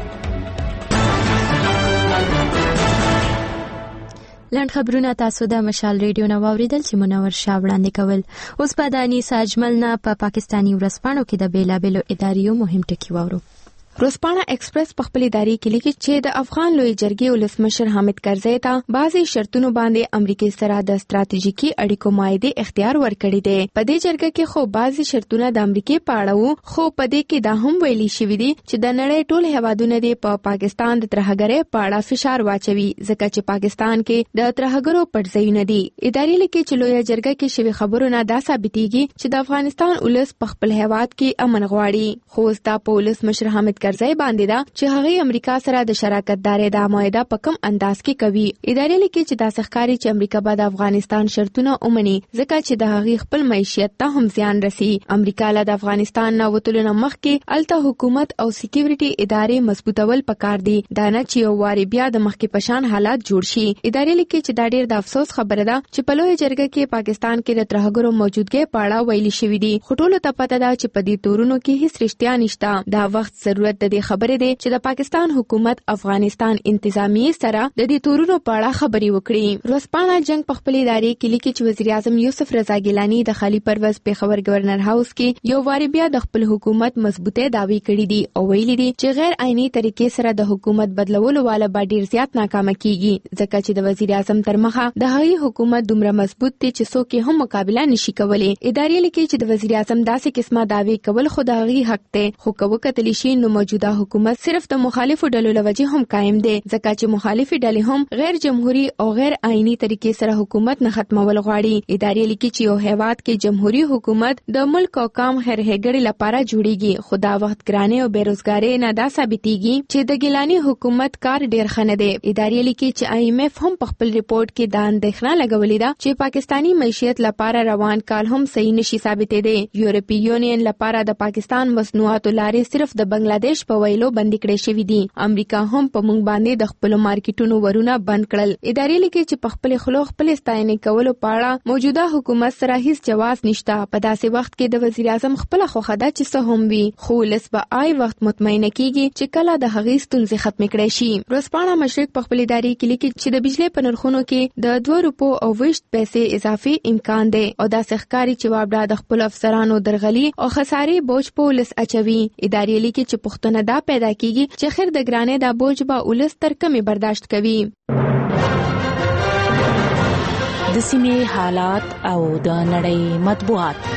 لنډ خبرونه تاسو د مشال ریډیو نو اوریدل چې منور شاه وړاندې کول. اوس په دانی ساجمل نه په پاکستانی ورځپاڼو کې د بیلابلو اداریو مهم ټکي واورو. روزپاڼه ایکسپریس په خپل اداري کې لیکي چې د افغان لوی جرګې ولسمشر حامد کرزی ته بعضي شرطونو باندې امریکای سره د ستراتیژیکي اړیکو مایده اختیار ورکړی دی. په دې جرګه کې خو بعضي شرطونه د امریکای په اړه وو، خو په دې کې دا هم ویلي شوی دی چې د نړۍ ټول هیوادونه دی په پاکستان د ترهګرۍ په اړه فشار واچوي ځکه چې پاکستان کې د ترهګرو پټځایونه دي. اداري لیکي چې لوی جرګه کې شوی خبرونه دا ثابتېږي چې د افغانستان ولس په خپل هیواد کې امن غواړي، خو دا په ولسمشر حامد کرزی باندې دا چې هغه امریکا سره د شراکت داري د معاهده په کم انداز کې کوي. ادارې لیکي چې دا ښکاري چې امریکا به د افغانستان شرطونه اومني ځکه چې د هغه خپل معیشت ته هم زیان رسي. امریکا له د افغانستان نه وتلو نه مخکې الته حکومت او سکیورټي ادارې مضبوطول پکار دي، دا نه چې یو واری بیا د مخکې پشان حالات جوړ شي. ادارې لیکي چې دا ډېر د افسوس خبره ده چې په لوی جرګه کې پاکستان کې د ترهګرو موجودګي په اړه ویلي شوی دي، خو ټولو ته پته ده چې په دې تورونو کې هیڅ رښتیا نشته. دا وخت ضرورت د خبرې ده چې د پاکستان حکومت افغانستان انتظامیه سره د دې تورونو په اړه خبري وکړي. ورځپاڼه جنگ په خپل ادارې کې لیکي چې وزیر اعظم یوسف رضا ګیلانی د خالی پرواز پیښور گورنر هاوس کې یو واری بیا د خپل حکومت مضبوطه دعوی کړې دي او ویلي دي چې غیر عیني طریقې سره د حکومت بدلولو والا به ډیر زیات ناکامه کیږي ځکه چې د وزیر اعظم تر مخه د هغې حکومت دومره مضبوط دي چې څوک هم مقابله نشي کولای. ادارې لیکي چې د وزیر اعظم داسې قسمه دعوی کول خو د هغې حق دی، خو که وکتل شي نو موجوده حکومت صرف د مخالفو ډلو لوجه هم قائم دي ځکه چې مخالفي ډلې هم غیر جمهوریت او غیر آئینی طریقې سره حکومت نه ختمول غواړي. ادارې لیکي چې یو هیواد کې جمهوریت حکومت د ملک او قوم خیر هګړي لپاره جوړیږي، خو دا وخت ګرانه او بیروزګاری نه دا ثابتېږي چې د ګیلانی حکومت کار ډیر خنه دی. ادارې لیکي چې آی ایم ایف هم په خپل ریپورت کې دا اندېښنه لګولې ده چې پاکستانی معیشت لپاره روان کال هم صحیح نشي ثابتې دي. یورپی یونین لپاره د پاکستان مصنوعاتو لارې صرف د بنگلاديش په ویلو بندي کړې شوې دي. امریکا هم په موږ باندې د خپل مارکیټونو ورونه بند کړل. ادارې لیکي چې په خپل خلو خپل ستاینې کولو په اړه موجوده حکومت سره هیڅ جواز نشته. په داسې وخت کې د وزیر اعظم خپل خوخه ده چې څه هم وي، خو ولس به آی وخت مطمئنه کیږي چې کله د هغې ستونزې ختمې کړې شي. ورځپاڼه مشرق په خپل ادارې کې لیکي چې د بجلی په نرخونو کې د 2 روپو او 20 پیسې اضافي امکان دی او دا ښکاري چې وابډا د خپل افسرانو درغلي او خسارې بوج په ولس اچوي. ادارې لیکي چې پښتنه دا پیدا کیږي چې خیر د ګرانې دا بوج به ولس تر کمې برداشت کوي. د سیمې حالات او د نړۍ مطبوعات.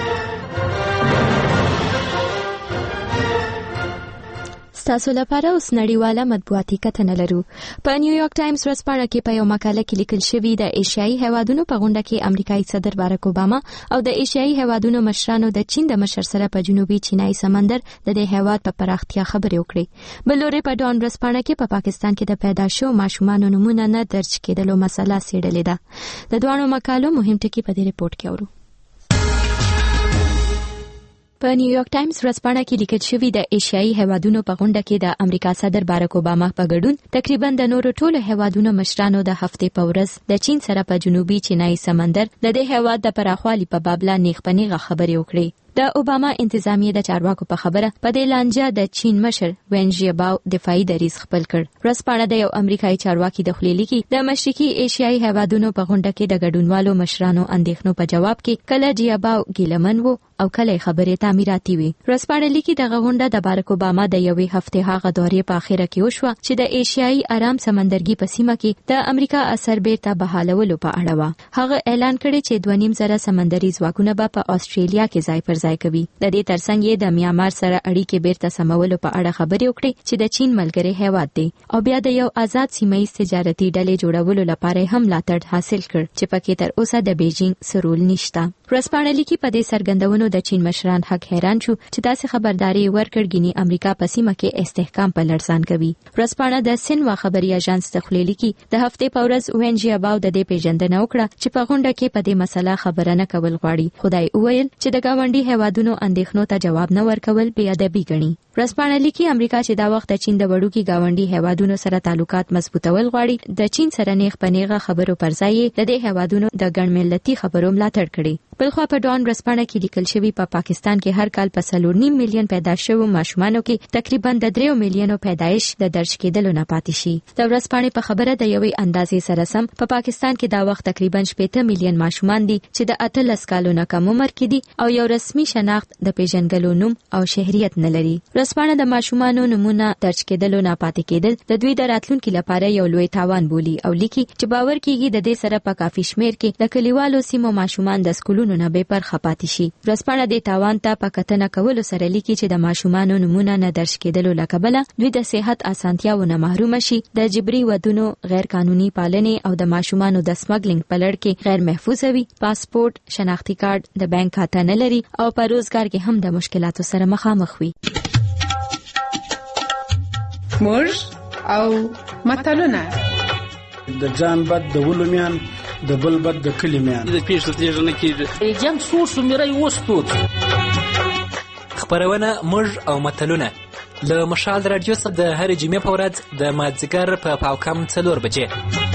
تاسو لپاره اوس نړیواله مطبوعاتي کتنه لرو. په نیویارک ټایمز ورځپاڼه کې په یو مقاله کې لیکل شوی د ایشیایي هیوادونو په غونډه کې امریکایي صدر باراک اوباما او د ایشیایي هیوادونو مشرانو د چین د مشر سره په جنوبي چینایي سمندر د دې هیواد په پراختیا خبرې وکړې. بل لوري په ډان ورځپاڼه کې په پاکستان کې د پیدا شو ماشومانو نمونه نه درج کېدلو مسله څېړلې ده. د دوه مقالو مهم ټکي په دې ریپورت کې اورو. په نیویارک ټایمز ورځپاڼه کې لیکل شوی د ایشیایي هیوادونو په غونډه کې د امریکا صدر باراک اوباما په ګډون تقریبا د نورو ټولو هیوادونو مشرانو د هفتې په ورځ د چین سره په جنوبي چینایي سمندر د دې هیواد د پراخوالي په باب لا نیغ په نیغه خبرې وکړې. د اوباما انتظامیه د چارواکو په خبره په دې لانجه د چین مشر وین جیاباو دفاعي دریځ خپل کړ. ورځپاڼه د یو امریکایي چارواکي د خولې لیکي د مشرقي ایشیایي هیوادونو په غونډه کې د ګډونوالو مشرانو اندېښنو په جواب کې کله جیاباو ګیلمن وو او کله خبرې تعمیراتي وي. ورځپاڼه لیکي دغه غونډه د بارک اوباما د یوې هفتې هغه دورې په اخره کې وشوه چې د ایشیایي آرام سمندرګي په سیمه کې د امریکا اثر بیرته بحالولو په اړه و. هغه اعلان کړی چې 2.5 زره سمندري ځواکونه به په استرالیا کې ځای پر ځای کوي. د دې ترڅنګ یې د میانمار سره اړیکې بیرته سمولو په اړه خبرې وکړې چې د چین ملګری هیواد دی او بیا د یو آزاد سیمه‌ایز تجارتي ډلې جوړولو لپاره هم ملاتړ حاصل کړ چې پکې تر اوسه د بیجینګ سرول نشته. ورځپاڼه لیکي په دې سرګندونو د چین مشران حق حیران شو چې داسې خبرداري ورکړ ګینی امریکا په سیمه کې استحکام په لړزان کوي. ورځپاڼه د سینوا خبري اژانس ته خپل لیکي د هفتې په ورځ ONG اباو د دې پیژندنه وکړه چې په غونډه کې په دې مسله خبره نه کول غواړي. خدای وویل چې د گاونډي هیوادونو اندېښنو ته جواب نه ورکول بې ادبي ګڼي. ورځپاڼه لیکي امریکا چې دا وخت د چین د وړوکي گاونډي هیوادونو سره تعلقات مضبوطول غواړي د چین سره نیغ په نیغه خبرو پر ځای د دې هیوادونو د ګڼ ملتي خبرو ملاتړ کړي. بلخوا په ډان ورځپاڼه کې لیکل شوی په پاکستان کې هر کال په 4.5 میلیون پیدا شوو ماشومانو کې تقریبا د 3 میلیونو پیدایش د درج کېدلو نه پاتې شي. د ورځپاڼې په خبره د یوې اندازې سره سم په پاکستان کې دا وخت تقریبا 8 میلیون ماشومان دي چې د 18 کالو نه کم عمر کې دي او یو رسمي شناخت د پیژنګلو نوم او شهریت نه لري. ورځپاڼه د ماشومانو نمونه درج کېدلو نه پاتې کېدل د دوی د راتلونکو لپاره یو لوی تاوان بولي او لیکي چې باور کیږي د دې سره په کافي شمیر کې د کلیوالو سیمو ماشومان د سکولونو نه بې برخه پاتې شي. ورځپاڼه د تاوان ته په کتنه کولو سره لیکي چې د ماشومانو نمونه نه درج کېدلو لکبله دوی د صحت اسانتیاو نه محروم شي، د جبري ودونو غیر قانوني پالنې او د ماشومانو د سمګلینګ په لړ کې غیر محفوظ وي، پاسپورت، شناختی کارت، د بانک کارت نه لري او په روزګار کې هم د مشکلاتو سره مخامخ وي. موږ او متلونه د ځان بد د ولومیان د بل بد د کلمیان د پیښه تیژنه کیږي جنگ سور سمری وستوت. خبرونه موږ او متلونه له مشال رادیو څخه د هرې جمعې په ورځ د مازدیګر په پاوکم 4 بجې.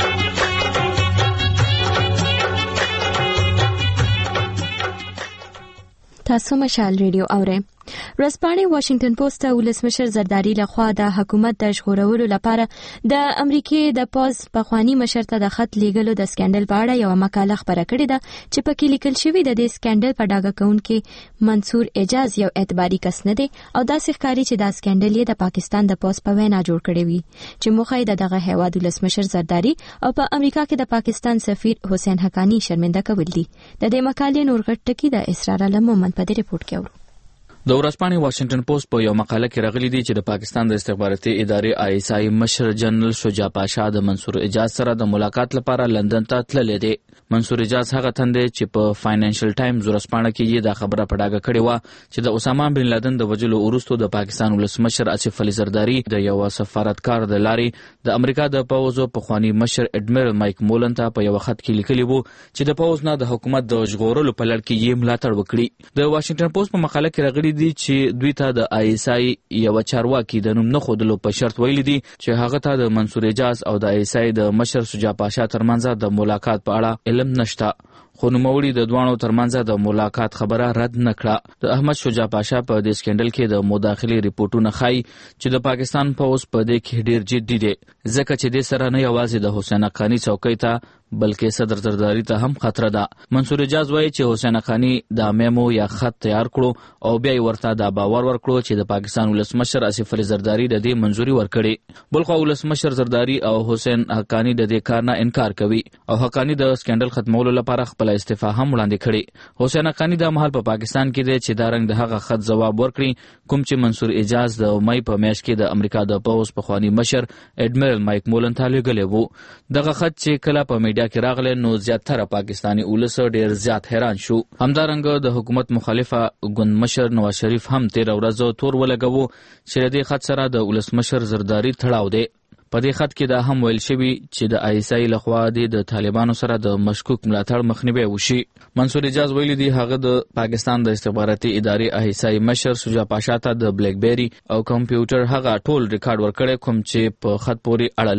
تاسو مشال ریډیو اورئ. ورځپاڼې واشنگټن پوسټ ته ولسمشر زرداری لخوا د حکومت د ژغورولو لپاره د امریکای د پوز پخوانی مشر ته د خط لیږلو د سکندل په اړه یو مقاله خبره کړې ده چې پکې لیکل شوی د دې سکندل په ډاګه کونکي منصور اعجاز یو اعتباري کس نه دی او داسې ښکاري چې دا سکندل یې د پاکستان د پوز په وینا جوړ کړی وي چې موخه یې دغه هیواد ولسمشر زرداری او په امریکا کې د پاکستان سفیر حسین حقانی شرمنده کول دي. د دې مقالې نور غټ ټکي د اسرار علمومن په دې ریپورت کې اورو. د ورځپاڼې واشنگټن پوسټ په یو مقاله کې راغلي دي چې د پاکستان د استخباراتي ادارې ISI مشر جنرال شجاع پاشا د منصور اعجاز سره د ملاقات لپاره لندن ته تللی دی. منصور اعجاز هغه تن دی چې په فاینانشل ټایمز ورځپاڼه کې یې دا خبره په ډاګه کړې وه چې د اسامه بن لادن د وژلو وروسته د پاکستان ولسمشر آصف علي زرداری د یو سفارتکار د لارې د امریکا د پوځ پخوانی مشر اډمیرل مایک مولن ته په یو خط کې لیکلي وو چې د پوځ نه د حکومت د ژغورلو په لړ کې یې ملاتړ وکړي. د واشنگټن پوسټ په مقاله کې راغلي دي چې دوی ته د ISI یو چارواکي د نوم نه خودلو په شرط ویلي دي چې هغه ته د منصور اعجاز او د ISI د مشر شجاع پاشا ترمنځ د ملاقات په اړه علم نشته. خو نوموړي د دوانو ترمنځ د ملاقات خبره رد نکړه. د احمد شجاع پاشا په دې سکندل کې د مداخلي ریپورتونه ښایي چې د پاکستان پوځ په دې کې ډیر جدي دی ځکه چې د سره نه یوازې د حسین حقانی څوکۍ ته بلکې صدر زرداری ته هم خطر ده. منصور اعجاز وایي چې حسین حقانی د میمو یا خط تیار کړو او بیا یې ورته دا باور ورکړو چې د پاکستان ولسمشر آصف علي زرداری د دې منځوري ورکړي. بلخو ولسمشر زرداری او حسین حقانی د دې کار نه انکار کوي او حقانی د سکندل ختمولو لپاره خپل استعفا هم وړاندې کړي. حسین حقانی د مهال په پاکستان کې دی چې دا رنګ د هغه خط جواب ورکړي کوم چې منصور اعجاز د مې په میاشت کې د امریکا د پوځ پخوانی مشر اډمیرل مایک مولن ته لیږلی وو. دغه خط چې کله په میډیا کې راغلی نو زیاتره پاکستانی ولس ډیر زیات حیران شو. همدارنګه د حکومت مخالفه ګوند مشر نواز شریف هم 13 ورځې تور ولګوو چې د دې خط سره د ولسمشر زرداری تړاو دی. په دې خط کې دا هم ویل شوی چې د ISI لخوا د طالبانو سره د مشکوک ملاتړ مخنیوي وشي. منصور اعجاز ویلي دی هغه د پاکستان د استخباراتي ادارې ISI مشر شجاع پاشا ته د بلیک بیری او کمپیوټر هغه ټول ریکارډ ورکړی کوم چې په خط پورې اړه لري.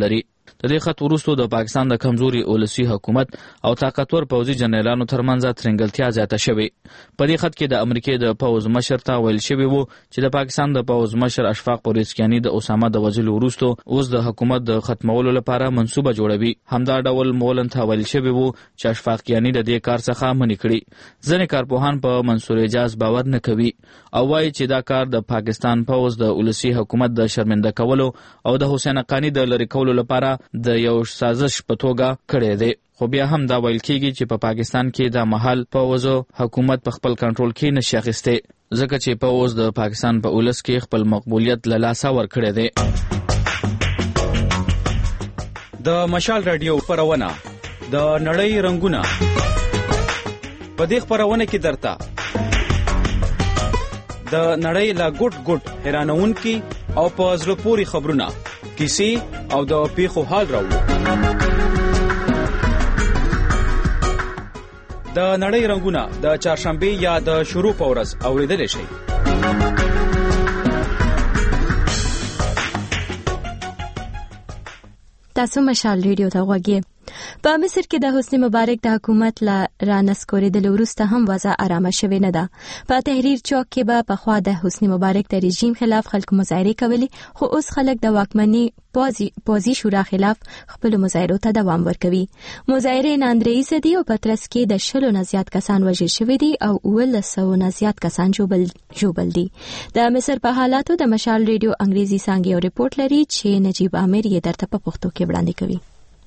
د دې خط وروسته د پاکستان د کمزوري اولسي حکومت او طاقتور پوځي جنرالانو ترمنځ ترنګلتیا زیاته شوې. په دې خط کې د امریکای د پوځ مشر ته ویل شوی وو چې د پاکستان د پوځ مشر اشفاق پوریسکیانی د اسامه د وژلو وروسته اوس د حکومت د ختمولو لپاره منصوبه جوړوي. همدا ډول مولن ته ویل شوی وو چې اشفاقیانی د دې کار څخه منع کړي. ځینې کارپوهان په منصور اعجاز باور نه کوي او وایي چې دا کار د پاکستان پوځ د اولسي حکومت د شرمنده کولو او د حسین حقانی د لری کولو لپاره د یو سازش په توګه کړی دی. خو بیا هم دا ویل کېږي چې په پاکستان کې د محل پوځ حکومت په خپل کنټرول کې نشي اخیستی ځکه چې پوځ د پاکستان په اولس کې خپل مقبولیت له لاسه ورکړی دی. د مشال رادیو خپرونه د نړۍ رنگونه په دې خپرونه کې درته د نړۍ لا ګوټ ګوټ حیرانونکي او په زړه پورې خبرونه کیسې او د پیښو حال راوړو. د نړۍ رنگونه د چهارشنبه یا د شروع په ورځ اوریدل شي. تاسو مشال ریډیو ته غوږی. په مصر کې د حسنی مبارک د حکومت لا رانسکورېدل وروسته هم وضع آرامه شوې نه ده. په تحریر چوک کې به پخوا د حسنی مبارک د رژیم خلاف خلک مظاهرې کولې خو اوس خلک د واکمنۍ پوځي شورا خلاف خپل مظاهرو ته دوام ورکوي. مظاهرې نن درې صدي او پترس کې د 100 نه زیات کسان وژل شوي دي او 1900 نه زیات کسان ژوبل دي. د مصر په حالاتو د مشال ریډیو انګریزي څانګې یو ریپورت لري چې نجیب عامر یې درته په پښتو کې وړاندې کوي.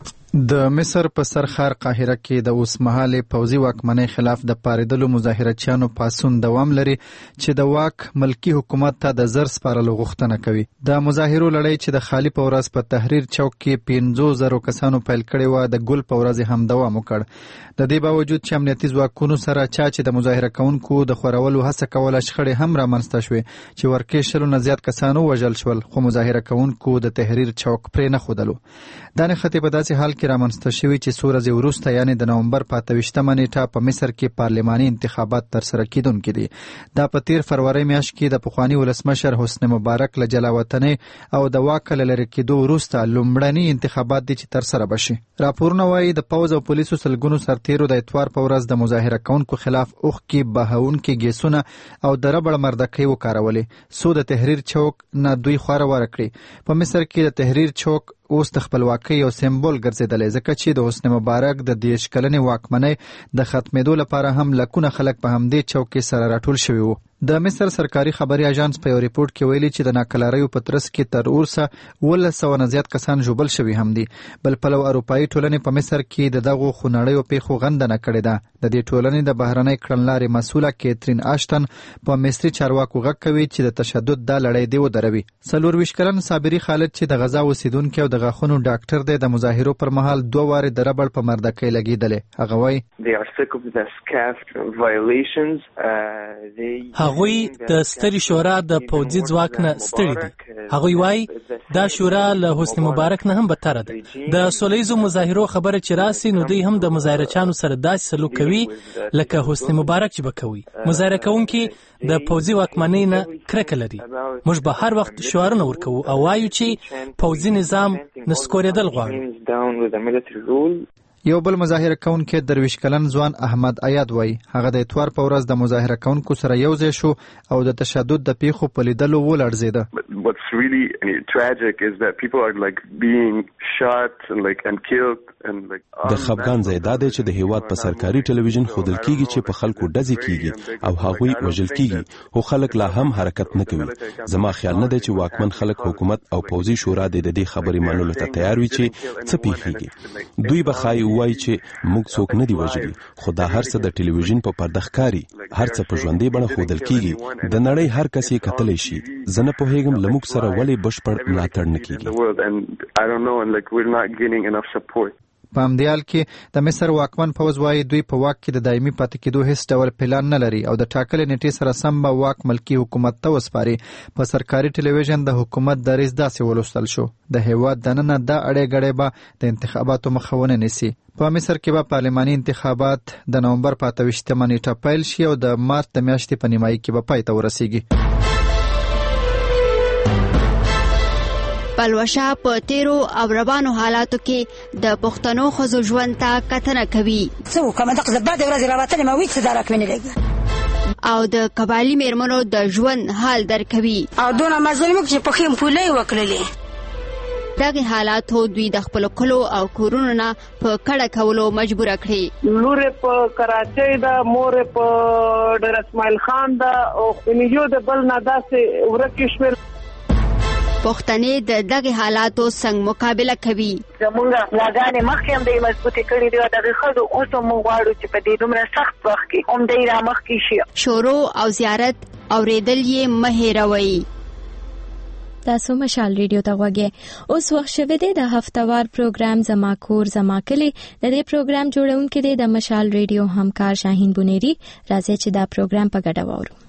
د مصر په سرخار قاهره کې د اوسمهاله پوځي واکمنۍ خلاف د پاریدلو مظاهرچیانو پاسون دوام لري چې د واک ملکی حکومت ته د زر سپارلو غوښتنه کوي. د مظاهرو لړۍ چې د خالی په ورځ په تحریر چوک کې 500,000 کسانو پیل کړي و د ګل په ورځ هم دوام وکړ. د دې باوجود چې امنیتي ځواکونو سره چې د مظاهره کوونکو د خورولو هڅه کوله شخړې هم رامنځته شوې چې ورکه 100 نه زیات کسانو وژل شول خو مظاهره کوونکو د تحریر چوک پرې نه خودلو. دا نه خطي په داسې حال کې رامنځته شوی چې څو ورځې وروسته یعنی د نومبر 25مه نیټه په مصر کې پارلماني انتخابات ترسره کیدونکي دي. دا په تیر فروری میاشت کې د پخوانی ولسمشر حسنی مبارک له جلاوطنۍ او د واک لری کېدو وروسته لومړني انتخابات دي چې ترسره بشي. راپورونه وايي د پوځ او پولیسو سلګونو سرتیرو د اتوار په ورځ د مظاهره کوونکو خلاف اوښکي بهونکي ګیسونه او د ربړ مردکۍ وکارولې. سو د تحریر چوک نه دوی خواره ورکړي. په مصر کې د تحریر چوک اوس د خپلواکۍ او سمبول ګرځیدلی ځکه چې د حسنی مبارک د 10 کلنې واکمنۍ د ختمېدو لپاره هم لکونه خلک په همدې چوک کې سره راټول شوي وو. د مصر سرکاري خبري اژانس په یو ریپورت کې ویلي چې د ناکلاریو په ترڅ کې تر اوسه 1900 نه زیات کسان ژوبل شوي هم دي. بل پلو اروپایي ټولنې په مصر کې د دغو خونړیو پیښو غندنه کړې ده. د دې ټولنې د بهرنۍ کړنلارې مسؤله کیترین آشتن په مصري چارواکو غږ کوي چې د تشدد د لړۍ دی ودروي. 24 کلن صابري خالد چې د غزا اوسیدونکو او د غاښونو ډاکټر دی د مظاهرو پر مهال 2 واره د ربړ په مردکۍ لګیدلې. هغه وایي هغوی د ستري شورا د پوځي ځواک نه ستړي دي. هغوی وایي دا شورا له حسنی مبارک نه هم بدتره ده. د سولهییزو مظاهرو خبره چې راسي نو دوی هم د مظاهرچیانو سره داسې سلوک کوي لکه حسنی مبارک چې به کوي. مظاهره کوونکي د پوځي واکمنۍ نه کرکه لري. موږ به هر وخت شعارونه ورکوو او وایو چې پوځي نظام نسکورېدل غواړو. یو بل مظاهره کوونکی 23 کلن ځوان احمد ایاد وایي هغه د اتوار په ورځ د مظاهره کوونکو سره یو ځای شو او د تشدد د پیښو په لیدلو ولړزېده. What's really tragic is that people are like being shot and killed and د خفګان ځای دا دی چې د هیواد په سرکاري ټلویزیون ښودل کیږي چې په خلکو ډزې کیږي او هغوی وژل کیږي خو خلک لا هم حرکت نه کوي. زما خیال نه دی چې واکمن خلک حکومت او پوځي شورا د دې خبرې منلو ته تیار وي چې څه پیښیږي. دوی به خای وایي چې موږ څوک نه دی وژلي خو دا هر څه د ټلویزیون په پرده ښکاري. هر څه په ژوندۍ بڼه ښودل کیږي. د نړۍ هر کس یې کتلی شي. زه نه پوهیږم له موږ سره ولې بشپړ ملاتړ نه کیږي. په همدې حال کې د مصر واکمن پوځ وایي دوی په واک کې د دایمي پاتې کېدو هیڅ ډول پلان نه لري او د ټاکلې نیټې سره سم به واک ملکی حکومت ته وسپاري. په سرکاري ټلویزیون د حکومت دریځ داسې ولوستل شو د هیواد دننه د اړې غړې به د انتخاباتو مخه ونه نیسي. په مصر کې به پارلماني انتخابات د نومبر 25مه نیټه پیل شي او د مارچ د میاشتې په نیمایي کې به پای ته ورسیږي. پلوشه په تیرو او روانو حالاتو کې د پښتنو ښځو ژوند ته کتنه کوي. څه وکړم دغه بعد ورځې راوتلې ما وې څه درک مې نه لګي او د قبایلي میرمنو د ژوند حال درکوي او دونه مظلوم چې په خیم پولې وکړلې. دغه حالاتو دوی د خپل کلو او کورونو نه په کډه کولو مجبور کړي. لور په کراچۍ ده، مور په ډیر اسماعیل خان ده او خنیجو د بل نه داسې ورکې شول. پښتنې د دغه حالاتو څنګه مقابله کوي؟ زمونږ لاګانې مخکې هم د مضبوطې کړي دي او دغه ښځو اوس هم موږ غواړو چې په دې دومره سخت وخت کې هم دی را مخکې شي. شروع او زیارت اورېدل یې مه هېروئ. تاسو مشال ریډیو ته غوږی. اوس وخت شوی دی د هفتهوار پروګرام زما کور زما کلی. د دې پروګرام جوړونکي دی د مشال ریډیو همکار شاهین بونيري. راځي چې دا پروګرام په ګډه واورو.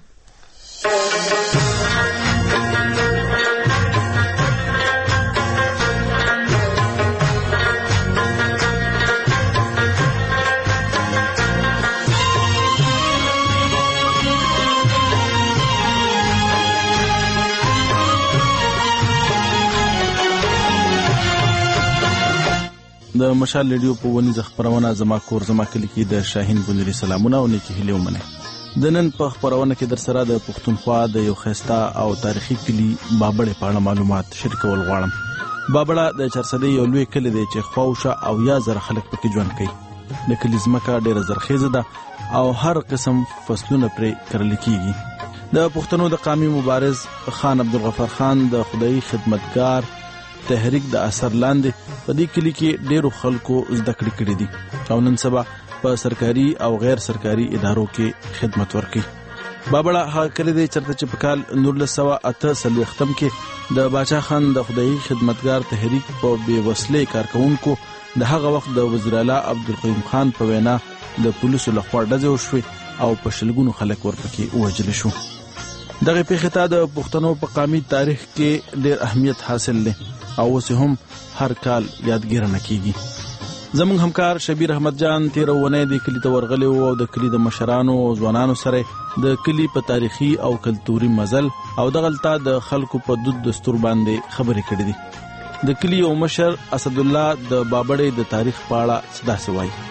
د مشال ریډیو په ونیزه خبرونه زما کور زما کلی کې د شاهین بونيري سلامونه او نیکی هیله ومنه. د نن په خبرونه کې در سره د پښتونخوا د یو خسته او تاریخي کلی بابړې په اړه معلومات شریکول غواړم. بابړه د چرسدې یو لوی کلی دی چې خواوشه او یا زر خلک پکې ژوند کوي. د کلی ځمکه ډیره زرخیزه ده او هر قسم فصلونه پرې کرل کیږي. د پښتنو د قومي مبارز خان عبدالغفار خان د خدای خدمتګار تحریک د اثر لاندې په دې کلی کې ډیرو خلکو زده کړې کړې دي او نن سبا په سرکاري او غیر سرکاري ادارو کې خدمت ورکوي. بابړه هغه کلی دی چرته چې په کال 1948 کې د باچا خان د خدای خدمتګار تحریک په بې وسلې کارکونکو د هغه وخت د وزیر اعلی عبدالقیوم خان په وینا د پولیسو لخوا ډزې وشوې او په شلګونو خلک ورپکې ووژل شو. دغه پیښې ته د پښتنو په قومي تاریخ کې ډېر اهمیت حاصل دی او اوس هم هر کال یادګیرنه کیږي. زموږ همکار شبیر احمد جان تیر ونه د کلی ته ورغلی او د کلی د مشرانو او ځوانانو سره د کلی په تاریخي او کلتوري مزل او دغلطه د خلکو په دود دستور باندې خبرې کړې دي. د کلی او مشر اسد الله د بابړې د تاریخ په اړه څه داسې وایي.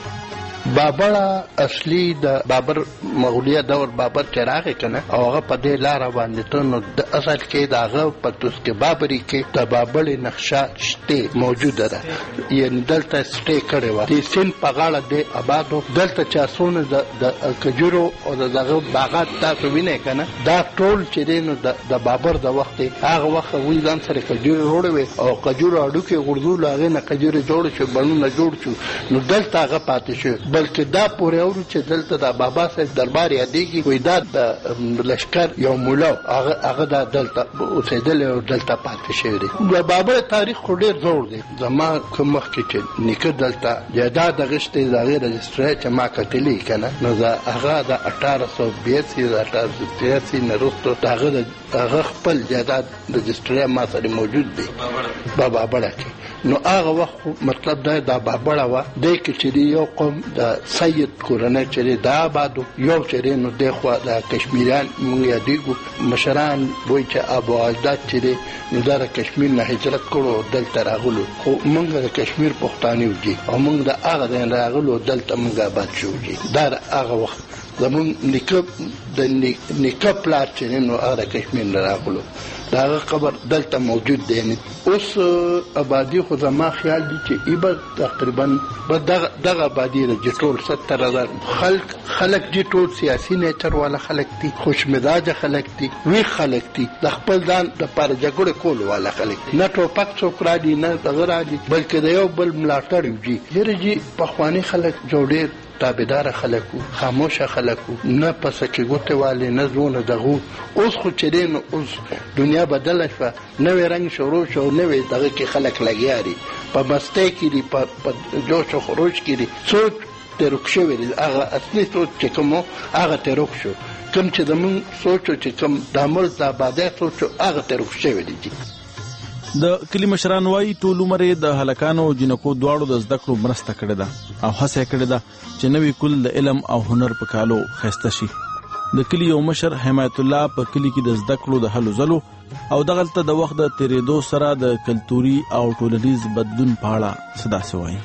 بابړه اصلي د بابر مغولیه دور بابر چراغ کنه او هغه په دې لار باندې ته نو د اصل کې داغه په توسکه بابری کې د بابړې نقشه شته موجوده ده. یعنی دلته سټې کړي و د سین په غاړه د آبادو دلته چاسونه د کجورو او دغه باغات تاسو وینئ کنه دا ټول چې دینو د بابر د وخت هغه وخت وی ځان سره کجورو وروړي او کجورو اډو کې غردول هغه نه کجوري جوړ شو بڼونه جوړ شو نو دلته هغه پاتې شو. بلکې دا پورې اورو چې دلته د بابا صاحب دربار یادېږي وای دا د لشکر یو مولا هغه د دلته اوسېدل او دلته پاتې شوی دی. د بابا تاریخ خو ډېر زوړ دی. زما کوم مخکې چې نیکه دلته جایداد غشتې د هغې رجسټرۍ چې ما کتلې که نه نو هغه د 1882 د 1883 نه وروسته د هغه خپل جایداد رجسټرۍ ما سره موجود دی په بابړه کې. نو هغه وخت مطلب دا د بابړه وه دی کې چې یو قوم د سید کورنۍ چې دا آبادو یو چې نو دی خوا د کشمیریان موږ یادېږو مشران وایي چې ابو اجداد چې دی نو دا د کشمیر نه هجرت کړو دلته راغلو خو موږ د کشمیر پښتانه وجي او موږ د هغه ځای راغلو دلته موږ آباد شو دا هغه وخت زموږ نیکه پلار چې نو هغه د کشمیر نه راغلو دا هغه قبر دلته موجود دی. یعنی اوس آبادي خو زما خیال دی چې ایبه تقریبا دغه آبادي د ټول 70,000 خلک دي ټول سیاسي نیچر والا خلک دي خوش مزاج خلک دي وی خلک دي د خپل ځان د پر جګړه کول والا خلک دي نه ټوپک څوک را دي نه دغه را دي بلکې د یو بل ملاتړ وي. یره پخوانی خلک جوړ تابعدار خلکو خاموشه خلکو نه پس کې ګوته والي نه زونه دغه اوس خو چرین اوس دنیا بدله شو نوې رنگ شروع شو نوې دغه کې خلک لګیاري په مسته کې دي په جوش او خروج کې دي سوچ ترک شوی دی هغه اصلي سوچ چې کوم هغه ترک شو کوم چې زمون سوچ چې کوم د عمل د آبادی سوچ هغه ترک شوی دی. د کلی مشران وايي ټول عمر د هلکانو او جنکو دواړو د زده کړو مرسته کړې ده او هڅه کړې ده چې نوې کل د علم او هنر په کالو خسته شي. د کلی یو مشر حمایت الله په کلی کې د زده کړو د هلو ځلو او دغلته د وخت د تیریدو سره د کلتوري او ټولنیز بدلون په اړه څه داسې وایي.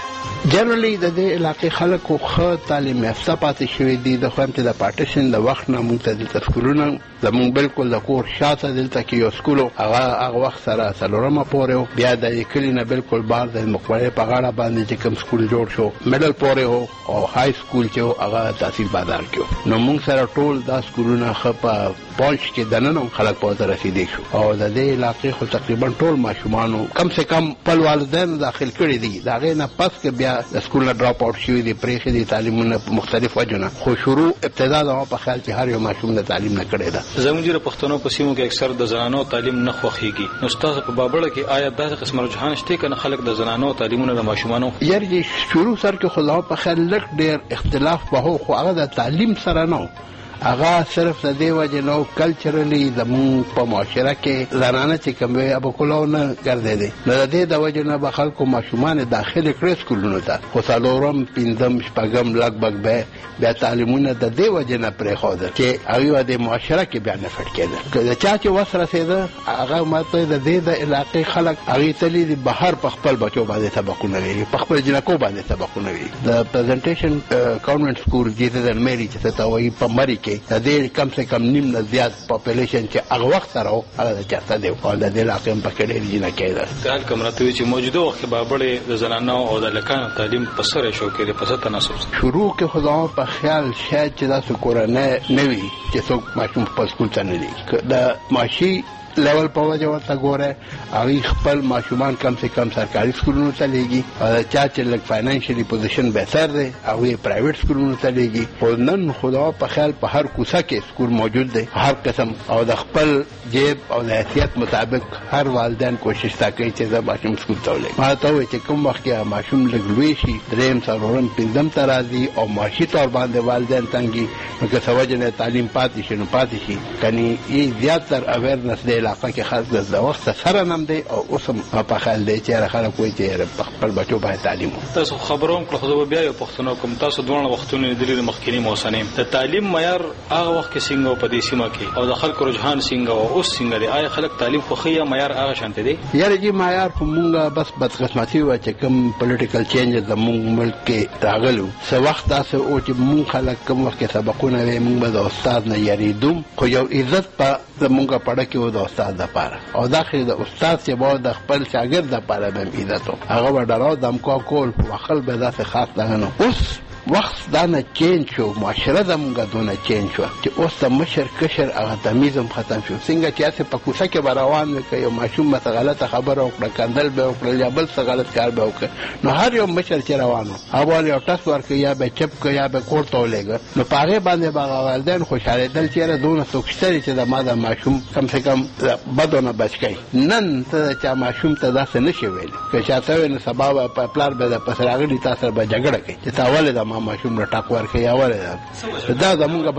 جنرالي د دې علاقې خلکو ښه تعلیم یافته پاتې شوي دي. د خو هم چې د پارټیشن د وخت نه موږ ته دلته سکولونه زموږ بالکل د کور شاته دلته کې یو سکول هغه وخت سره څلورمه پورې و. بیا د کلي نه بالکل بار د مقبرې په غاړه باندې چې کوم سکول جوړ شو میډل پورې و او های سکول چې و هغه تحصیل بازار کې و. نو موږ سره ټول دا سکولونه ښه په پونچ کې دننه خلک په ورته رسېدی شو او د دې علاقې خو تقریبا ټول ماشومانو کم سے کم خپل والدینو داخل کړي دي. د هغې نه پس که بیا د سکول نه ډراپ آوټ شوي دي پرېښي دي تعلیمونه په مختلف وجو نه. خو شروع ابتدا زما په خیال چې هر یو ماشوم د تعلیم نه کړی ده. زموږ د پښتنو په سیمو کې اکثر د زنانو تعلیم نه خوښېږي. نو ستاسو په بابړه کې آیا داسې قسم رجحان شته که نه خلک د زنانو تعلیمونه د ماشومانو یعنې شروع سر کې خو زما په خیال لږ ډېر اختلاف به هو خو هغه د تعلیم سره نه و. هغه صرف د دې وجې نه کلچرلی زموږ په معاشره کې زنانه چې کوم وی ابو کلاو نه ګرځېدی. نو د دې د وجې نه به خلکو ماشومان داخل کړي سکولونو ته. خو څلورم پنځم شپږم لږ بیا تعلیمونه د دې وجې نه پرېښودل چې هغوی د معاشره کې بیا نه فټ کېدل. که د چا چې وس رسېده هغه ماته د دې د علاقې خلک هغوی تلي دي بهر په خپل بچو باندې سبقونه ویلي په خپل جنکو باندې سبقونه ویلي. د پرزنټیشن کانوینټ سکول جیزس اینډ میری چې ته وایي په مري د دې کم سے کم نیم نه زیات پاپولیشن چې هغه وخت سره و هغه د چاته دی او د دې علاقې هم پکې ډېر جنکې ده. کال کوم راته چې موجوده وخت کې بابړې د زنانو او د لکانو تعلیم په سره شو کې په ست تناسب شروع کې خو زما په خیال شاید چې داسې کورنۍ نه وي چې څوک ماشوم په سکول ته نه لېږي. د معاشي لیول په وجه ورته ګوره هغوی خپل ماشومان کم سے کم سرکاري سکولونو ته لېږي او د چا چې لږ فاینانشلي پوزیشن بهتر دی هغوی پرایویټ سکولونو ته لېږي. خو نن خو زما په خیال په هر کوڅه کې سکول موجود دی هر قسم او د خپل جیب او د حیثیت مطابق هر والدین کوشش تا کوي چې زه ماشوم سکول ته ولېږم. ما ته ووایي چې کوم وخت کې ماشوم لږ لوی شي درېیم څلورم پنځم ته راځي او معاشي طور باندې والدین تنګي نو که څه وجې نه تعلیم پاتې شي نو پاتې شي کني یې زیاتر اویرنس دی علاقه کې خاص د وخت سره نم دی او اوس هم په خیال دی چې خلک وایي چې خپل بچو باید تعلیم وکړي. تاسو خبروم کړو خو بیا یو پښتنو کوم تاسو دواړه وختونه لیدلي د مخکینی موسمي د تعلیم معیار هغه وخت کې څنګه په دې سیمه کې او د خلکو رجحان څنګه او اوس څنګه دی. آیا خلک تعلیم خوښي یا معیار هغه شانته دی؟ یاره جی معیار خو مونږه بس بدقسمتي وه چې کوم پولیټیکل چینج زموږ ملک کې راغلو څه وخت داسې و چې مونږ خلک کوم وخت کې سبقونه وی مونږ به د استاد نه یریدو خو یو عزت په زموږه پړه کې و د استاد دپاره او داخل د استاد چې باید د خپل شاګرد دپاره به عزت و هغه به ډراو دمکا کول وخل به داسې خاص دغه نه. اوس وخت دا نه چینج شو معاشره زموږه دونه چینج شوه چې اوس د مشر کشر هغه تمیز هم ختم شو. څنګه چې هسې په کوڅه کې به روان وي که یو ماشوم به څه غلطه خبره وکړه کندل به وکړل یا بل څه غلط کار به وکړه نو هر یو مشر چې روان و هغه باید یو ټس ورکړي یا به چپ کړه یا به کور ته ولېږه نو په هغې باندې به هغه والدین خوشحالېدل چې یاره دونه څوک شته دي چې زما د ماشوم کم سے کم بدو نه بچ کوي. نن ته د چا ماشوم ته داسې نه شي ویلی که چاته وایي نو سبا به پلار به د پسې راغلي تا سره به جګړه کوي چې تا ولې د ماشوم له ټاک ورکوي یا ولې دا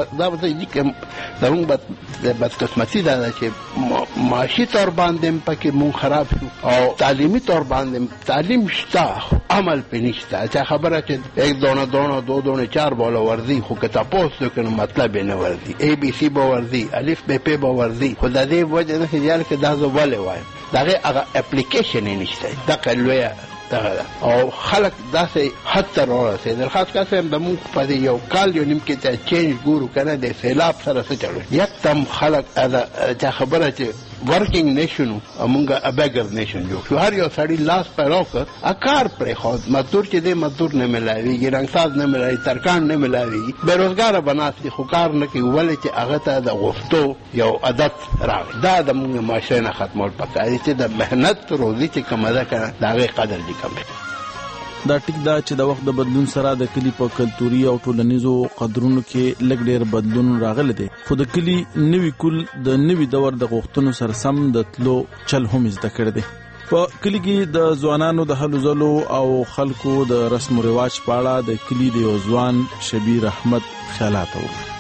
زموږ بدقسمتي دا ده چې معاشي طور باندې پکې مونږ خراب شو او تعلیمي طور باندې تعلیم شته عمل پې نشته. چا خبره چې ایک دونه دو دونه چار بالا ورځي خو که تپوس وکړي نو مطلب یې نه ورځي ABC به ورځي الف ب پ به ورځي خو د دې وجې نه چې دا زه ولې وایم د هغې هغه اپلیکیشن یې نشته دغه لویه او خلک داسې حد ته راورسېدل خاص کس هم زموږ په دې یو کال یو نیم کې چې چینج ګورو که نه د سیلاب سره څه چلو یکدم خلک چا خبره چې ورکینګ نیشن مونږه ابیګر نیشن جوړ شو. هر یو سړی لاس پیدا کړ کار پرېښود مزدور چې دی مزدور نه میلاویږي رنګساز نه میلاوي ترکان نه میلاویږي بېروزګاره به ناست دي خو کار نه کوي ولې چې هغه ته د غوښتو یو عادت راغی. دا د مونږ معاشرې نه ختمول پکار دي چې د محنت روزي چې کومه ده که نه د هغې قدر دي کم. دا ټیک دا چې د وخت د بدلون سره د کلی په کلتوري او ټولنیزو قدرونو کې لږ ډېر بدلون راغلی دی خو د کلی نوي کول د نوي دور د غوښتنو سره سم د تلو چل هم زده کړی دی. په کلی کې د ځوانانو د هلو ځلو او خلکو د رسم و رواج په اړه د کلی د یو ځوان شبیر احمد خیالات وو.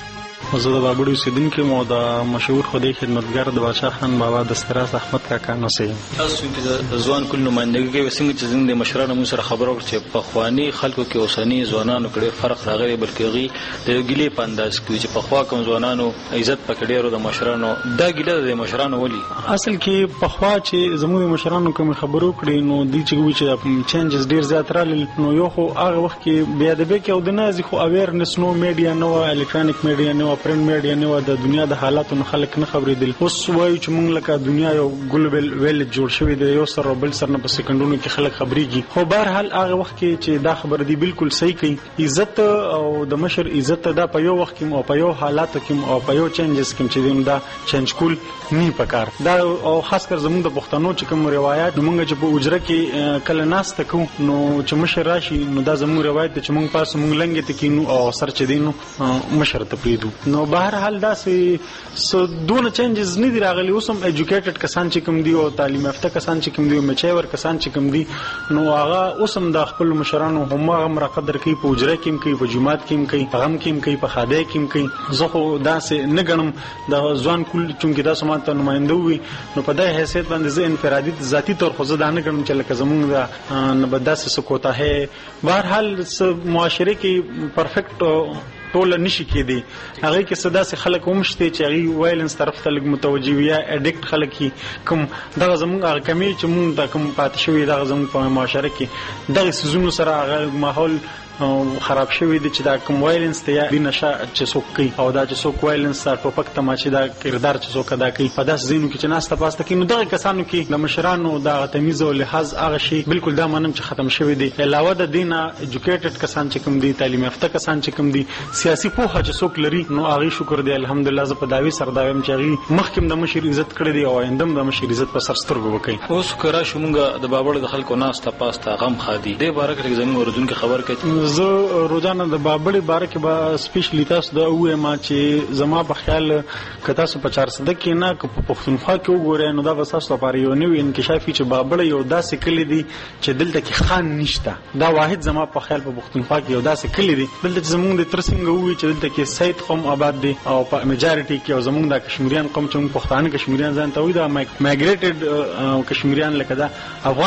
زه د بابړي اوسیدونکی مو د مشهور خدای خدمتګار د بادشاه خان بابا دستراس احمد کاکا نوسی. تاسو چې د ځوان کل نمائندګي کوي څنګه چې زموږ د مشرانو مو سره خبرو چې په خواني خلکو کې اوسنی ځوانانو کې فرق راغلی بلکې غي د ګلې په انداز کې چې په خوا کوم ځوانانو عزت پکړیرو د مشرانو دا ګله د مشرانو ولي اصل کې په خوا چې زموږ مشرانو کوم خبرو کړي نو دي چې چینجز ډیر زیات راغلي نو یو خو هغه وخت کې بیا د بیک او د نازي خو اویرنس نو میډیا نو الکترونیک میډیا نو پرنٹ میډیا نو د دنیا د حالاتو خلک نه خبرېدل. اوس وایي چې موږ لکه دنیا یو ګلوبل ویل جوړ شوی دی یو سره بل سره نه په سکندونو کې خلک خبرېږي. خو بهر حال هغه وخت کې چې دا خبر دی بالکل صحیح کوي عزت او د مشر عزت دا په یو وخت کې او په یو حالاتو کې او په یو چینجز کې چې دا چینج کول نه پکار دا او خاص کر زموږ د پښتنو چې کوم روایت موږ چې په اجره کې کله ناس تکو نو چې مشر راشي نو دا زموږ روایت چې موږ پاس موږ لنګ ته کینو او سر چې دینو مشر ته پریدو. نو بهر حال دا سه دونه چینجز نه دی راغلي. اوس هم ایجوکیټډ کسان چې کوم دي او تعلیم یافته کسان چې کوم دي او میچور کسان چې کوم دي نو هغه اوس هم د خپل مشرانو هم هغه قدر کوي په اجره کې کوي په جمعات کې کوي په غم کې کوي په خاده کې کوي. زه خو دا سه نه غنم د ځوان کول چې دا سمات نمائنده وي نو په دای حیثیت باندې زه انفرادي ذاتی تور خو زه دا نه غنم چې لکه زمونږ د نبداسه سکوتا ہے. بهر حال معاشره کې پرفیکټ ټول نشي کېدی هغه کې صدا سي خلک ومشته چې هغه وایلنس طرف ته لګ متوجي یا اډیکټ خلک کوم دغه زموږ کمی چې مونږ د کوم پات شوی دغه زموږ په معاشره کې دغه سيزونو سره هغه ماحول خراب شوی دی چې دا کوم وایلنس ته یا د نشه چې څوک کوي او دا چې څوک وایلنس سره ټوپک تماچې دا کردار چې څوک ادا کوي په داس زینو کې چې ناس ته پاسته کې نو دغه کسانو کې د مشرانو د تمیز او لحاظ هغه شی بالکل دا منم چې ختم شوی دی. علاوه د دینه ایجوکیټډ کسان چې کوم دي تعلیم یافته کسان چې کوم دي سیاسي پوهه چې څوک لري نو هغه شکر دی الحمدلله زه په داوی سره دا وایم چې هغه مخکم د مشر عزت کړی دی او آیندم د مشر عزت په سر سترګو وکړي. اوس کرا شومګه د بابړ د خلکو ناس ته پاسته غم خادي د بارک کې زموږ اوردونکو خبر کوي زه د بابړې باره کې به سپیشلی تاسو دا وایم چې زما په خیال که تاسو په 400 کې نه که په پښتونخوا کې وګورئ نو دا به تاسو لپاره یو نوی انکشافي چې بابړې یو داسې کلی دی چې دلته کې خان نشته. دا واحد زما په خیال په پښتونخوا کې یو داسې کلی دی دلته چې زمونږ د ترڅنګ وي چې دلته کې سید قوم آباد دي او په میجارټي کې او زمونږ د کشمیریان قوم چې پښتانه کشمیریان ځان ته وي دا مایګریټډ کشمیریان لکه دا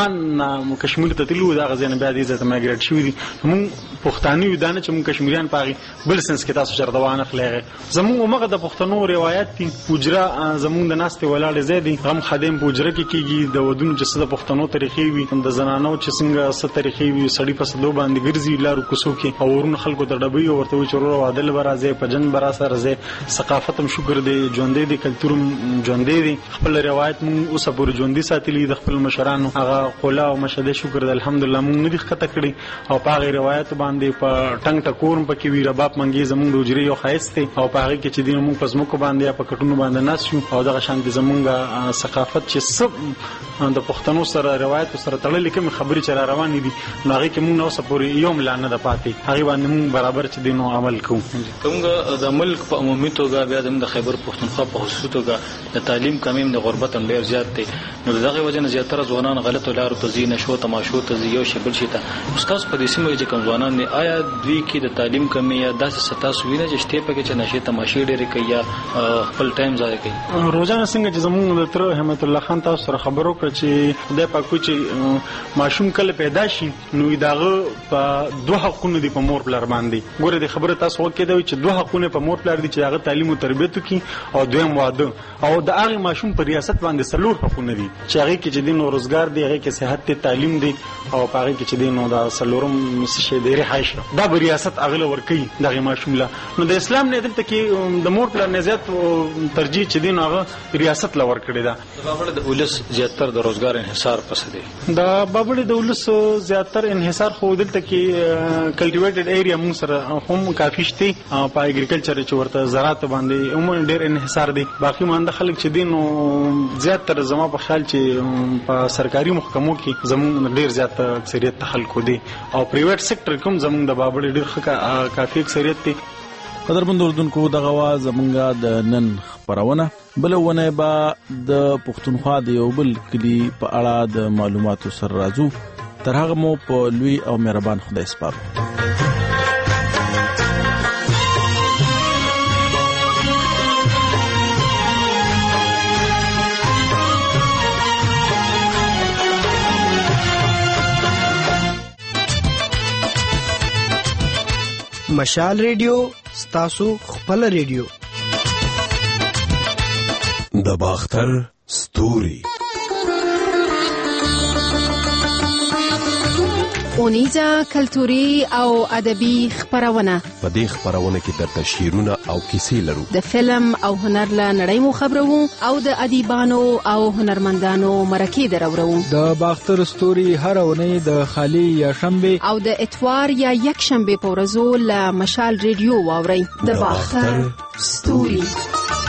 افغان کشمیر ته تلو دا غزنه بیا دې ته مایګریټ شوی دي موږ پښتانه یو چې موږ کشمیریان پاغي بل سنس کې تاسو چر دوانه خلېږي زموږ مغه د پښتنو روایت دي اجره زموږ د ناستې ولاړې زیدي غم خادم په اجره کې کیږي د ودونو چې د پښتنو طریقې وي د زنانو چې څنګه ست طریقې وي سړی په سدو باندې ګرځي لارو کوسو کې او ورن خلکو ته ډبي ورته وي چورو عادل برازه په جن براسه رزه ثقافت هم شکر دی ژوندې دي کلتور ژوندې دي خپل روایت موږ اوسه پور ژوندې ساتلې د خپل مشرانو هغه قولا او مشهده شکر دی الحمدلله موږ نه دي خطه کړی او پاغه روایت باندې په ټنګ ټکورم پکې وی رباب منګي زمونږ د اجري یو خایسته او په هغه کې چې دین موږ پزمو کو باندې په کټونو باندې ناس یو او دغه شان د زمونږ ثقافت چې سب د پښتنو سره روایت سره تړلې کوم خبرې چې را روان دي نو هغه کې موږ نو سپوري یوم لانه د پاتې هغه باندې موږ برابر چې دینو عمل کوو. کومه د ملک په عمومي توګه بیا د خیبر پښتونخوا په خصوصي توګه د تعلیم کمیم د غربت هم ډیر زیات دی نو دغه وجه نه زیاتره ځوانان غلطو لارو ته ځي نشو تماشو ته ځي یو شی بل شي ته استاد په دې سیمه کې کوم ځوانان نه آیا دوی کې د تعلیم کمی یا داسې ستاسو وینه چې شته پکې چې نشي تماشې ډېرې کوي یا خپل ټایم ضایع کوي. روزانه څنګه چې زموږ د تر همت الله خان تاسو سره خبرو کړ چې خدای پاک کوي چې ماشوم کله پیدا شي نو داغه په دوه حقونه دي په مور پلار باندې ګوره د خبره تاسو وکړه چې دوه حقونه په مور پلار دي چې هغه تعلیم او تربیت کوي او دویم واده او د هغه ماشوم په ریاست باندې سلور حقونه دي چې هغه کې چې دین او روزګار دی هغه کې صحت ته تعلیم دی او هغه کې چې دین او د سلورم څه دی رهایش دا ریاست اغله ورکی دغه ماشوم لا نو د اسلام نه دلته کې د مور پلار نه زیات ترجیح چې دین هغه ریاست لور کړی دا. د بابړې د ولس زیاتره د روزګار انحصار پسې دی د بابړې د ولس زیاتره انحصار خو دلته کې کلټیویټډ ایریا موږ سره هم کافي شته په اګریکلچر چې ورته زراعت باندې عموما ډېر انحصار دی باقي مانده خلک چې دین زیاتره زما په خیال چې په سرکاري محکمو کې زموږ ډېر زیات اکثریت خلکو دی او پرایویټ سېکټر کوم زموږ د بابړې ډېر کافي اکثریت دی. قدرمن اوردونکو دغه واز زمونږه د نن خبرونه بلونه با د پښتونخوا د یو بل کلی په اړه د معلوماتو سره راځو تر هغه مو په لوی او مهربان خدای سپارو. مشال ریډیو ستاسو خپل ریډیو د باختر ستوري اونیزه کلتوري او ادبي خبرونه. په دې خبرونه کې درته شعرونه او کیسې لرو. د فلم او هنر له نړۍ مو خبرو او د ادیبانو او هنرمندانو مرکې درورو. د باختر ستوري هر اونۍ د خالی یا شنبه او د اتوار یا یک شنبه په ورځو له مشال ریډیو واوري. د باختر ستوري.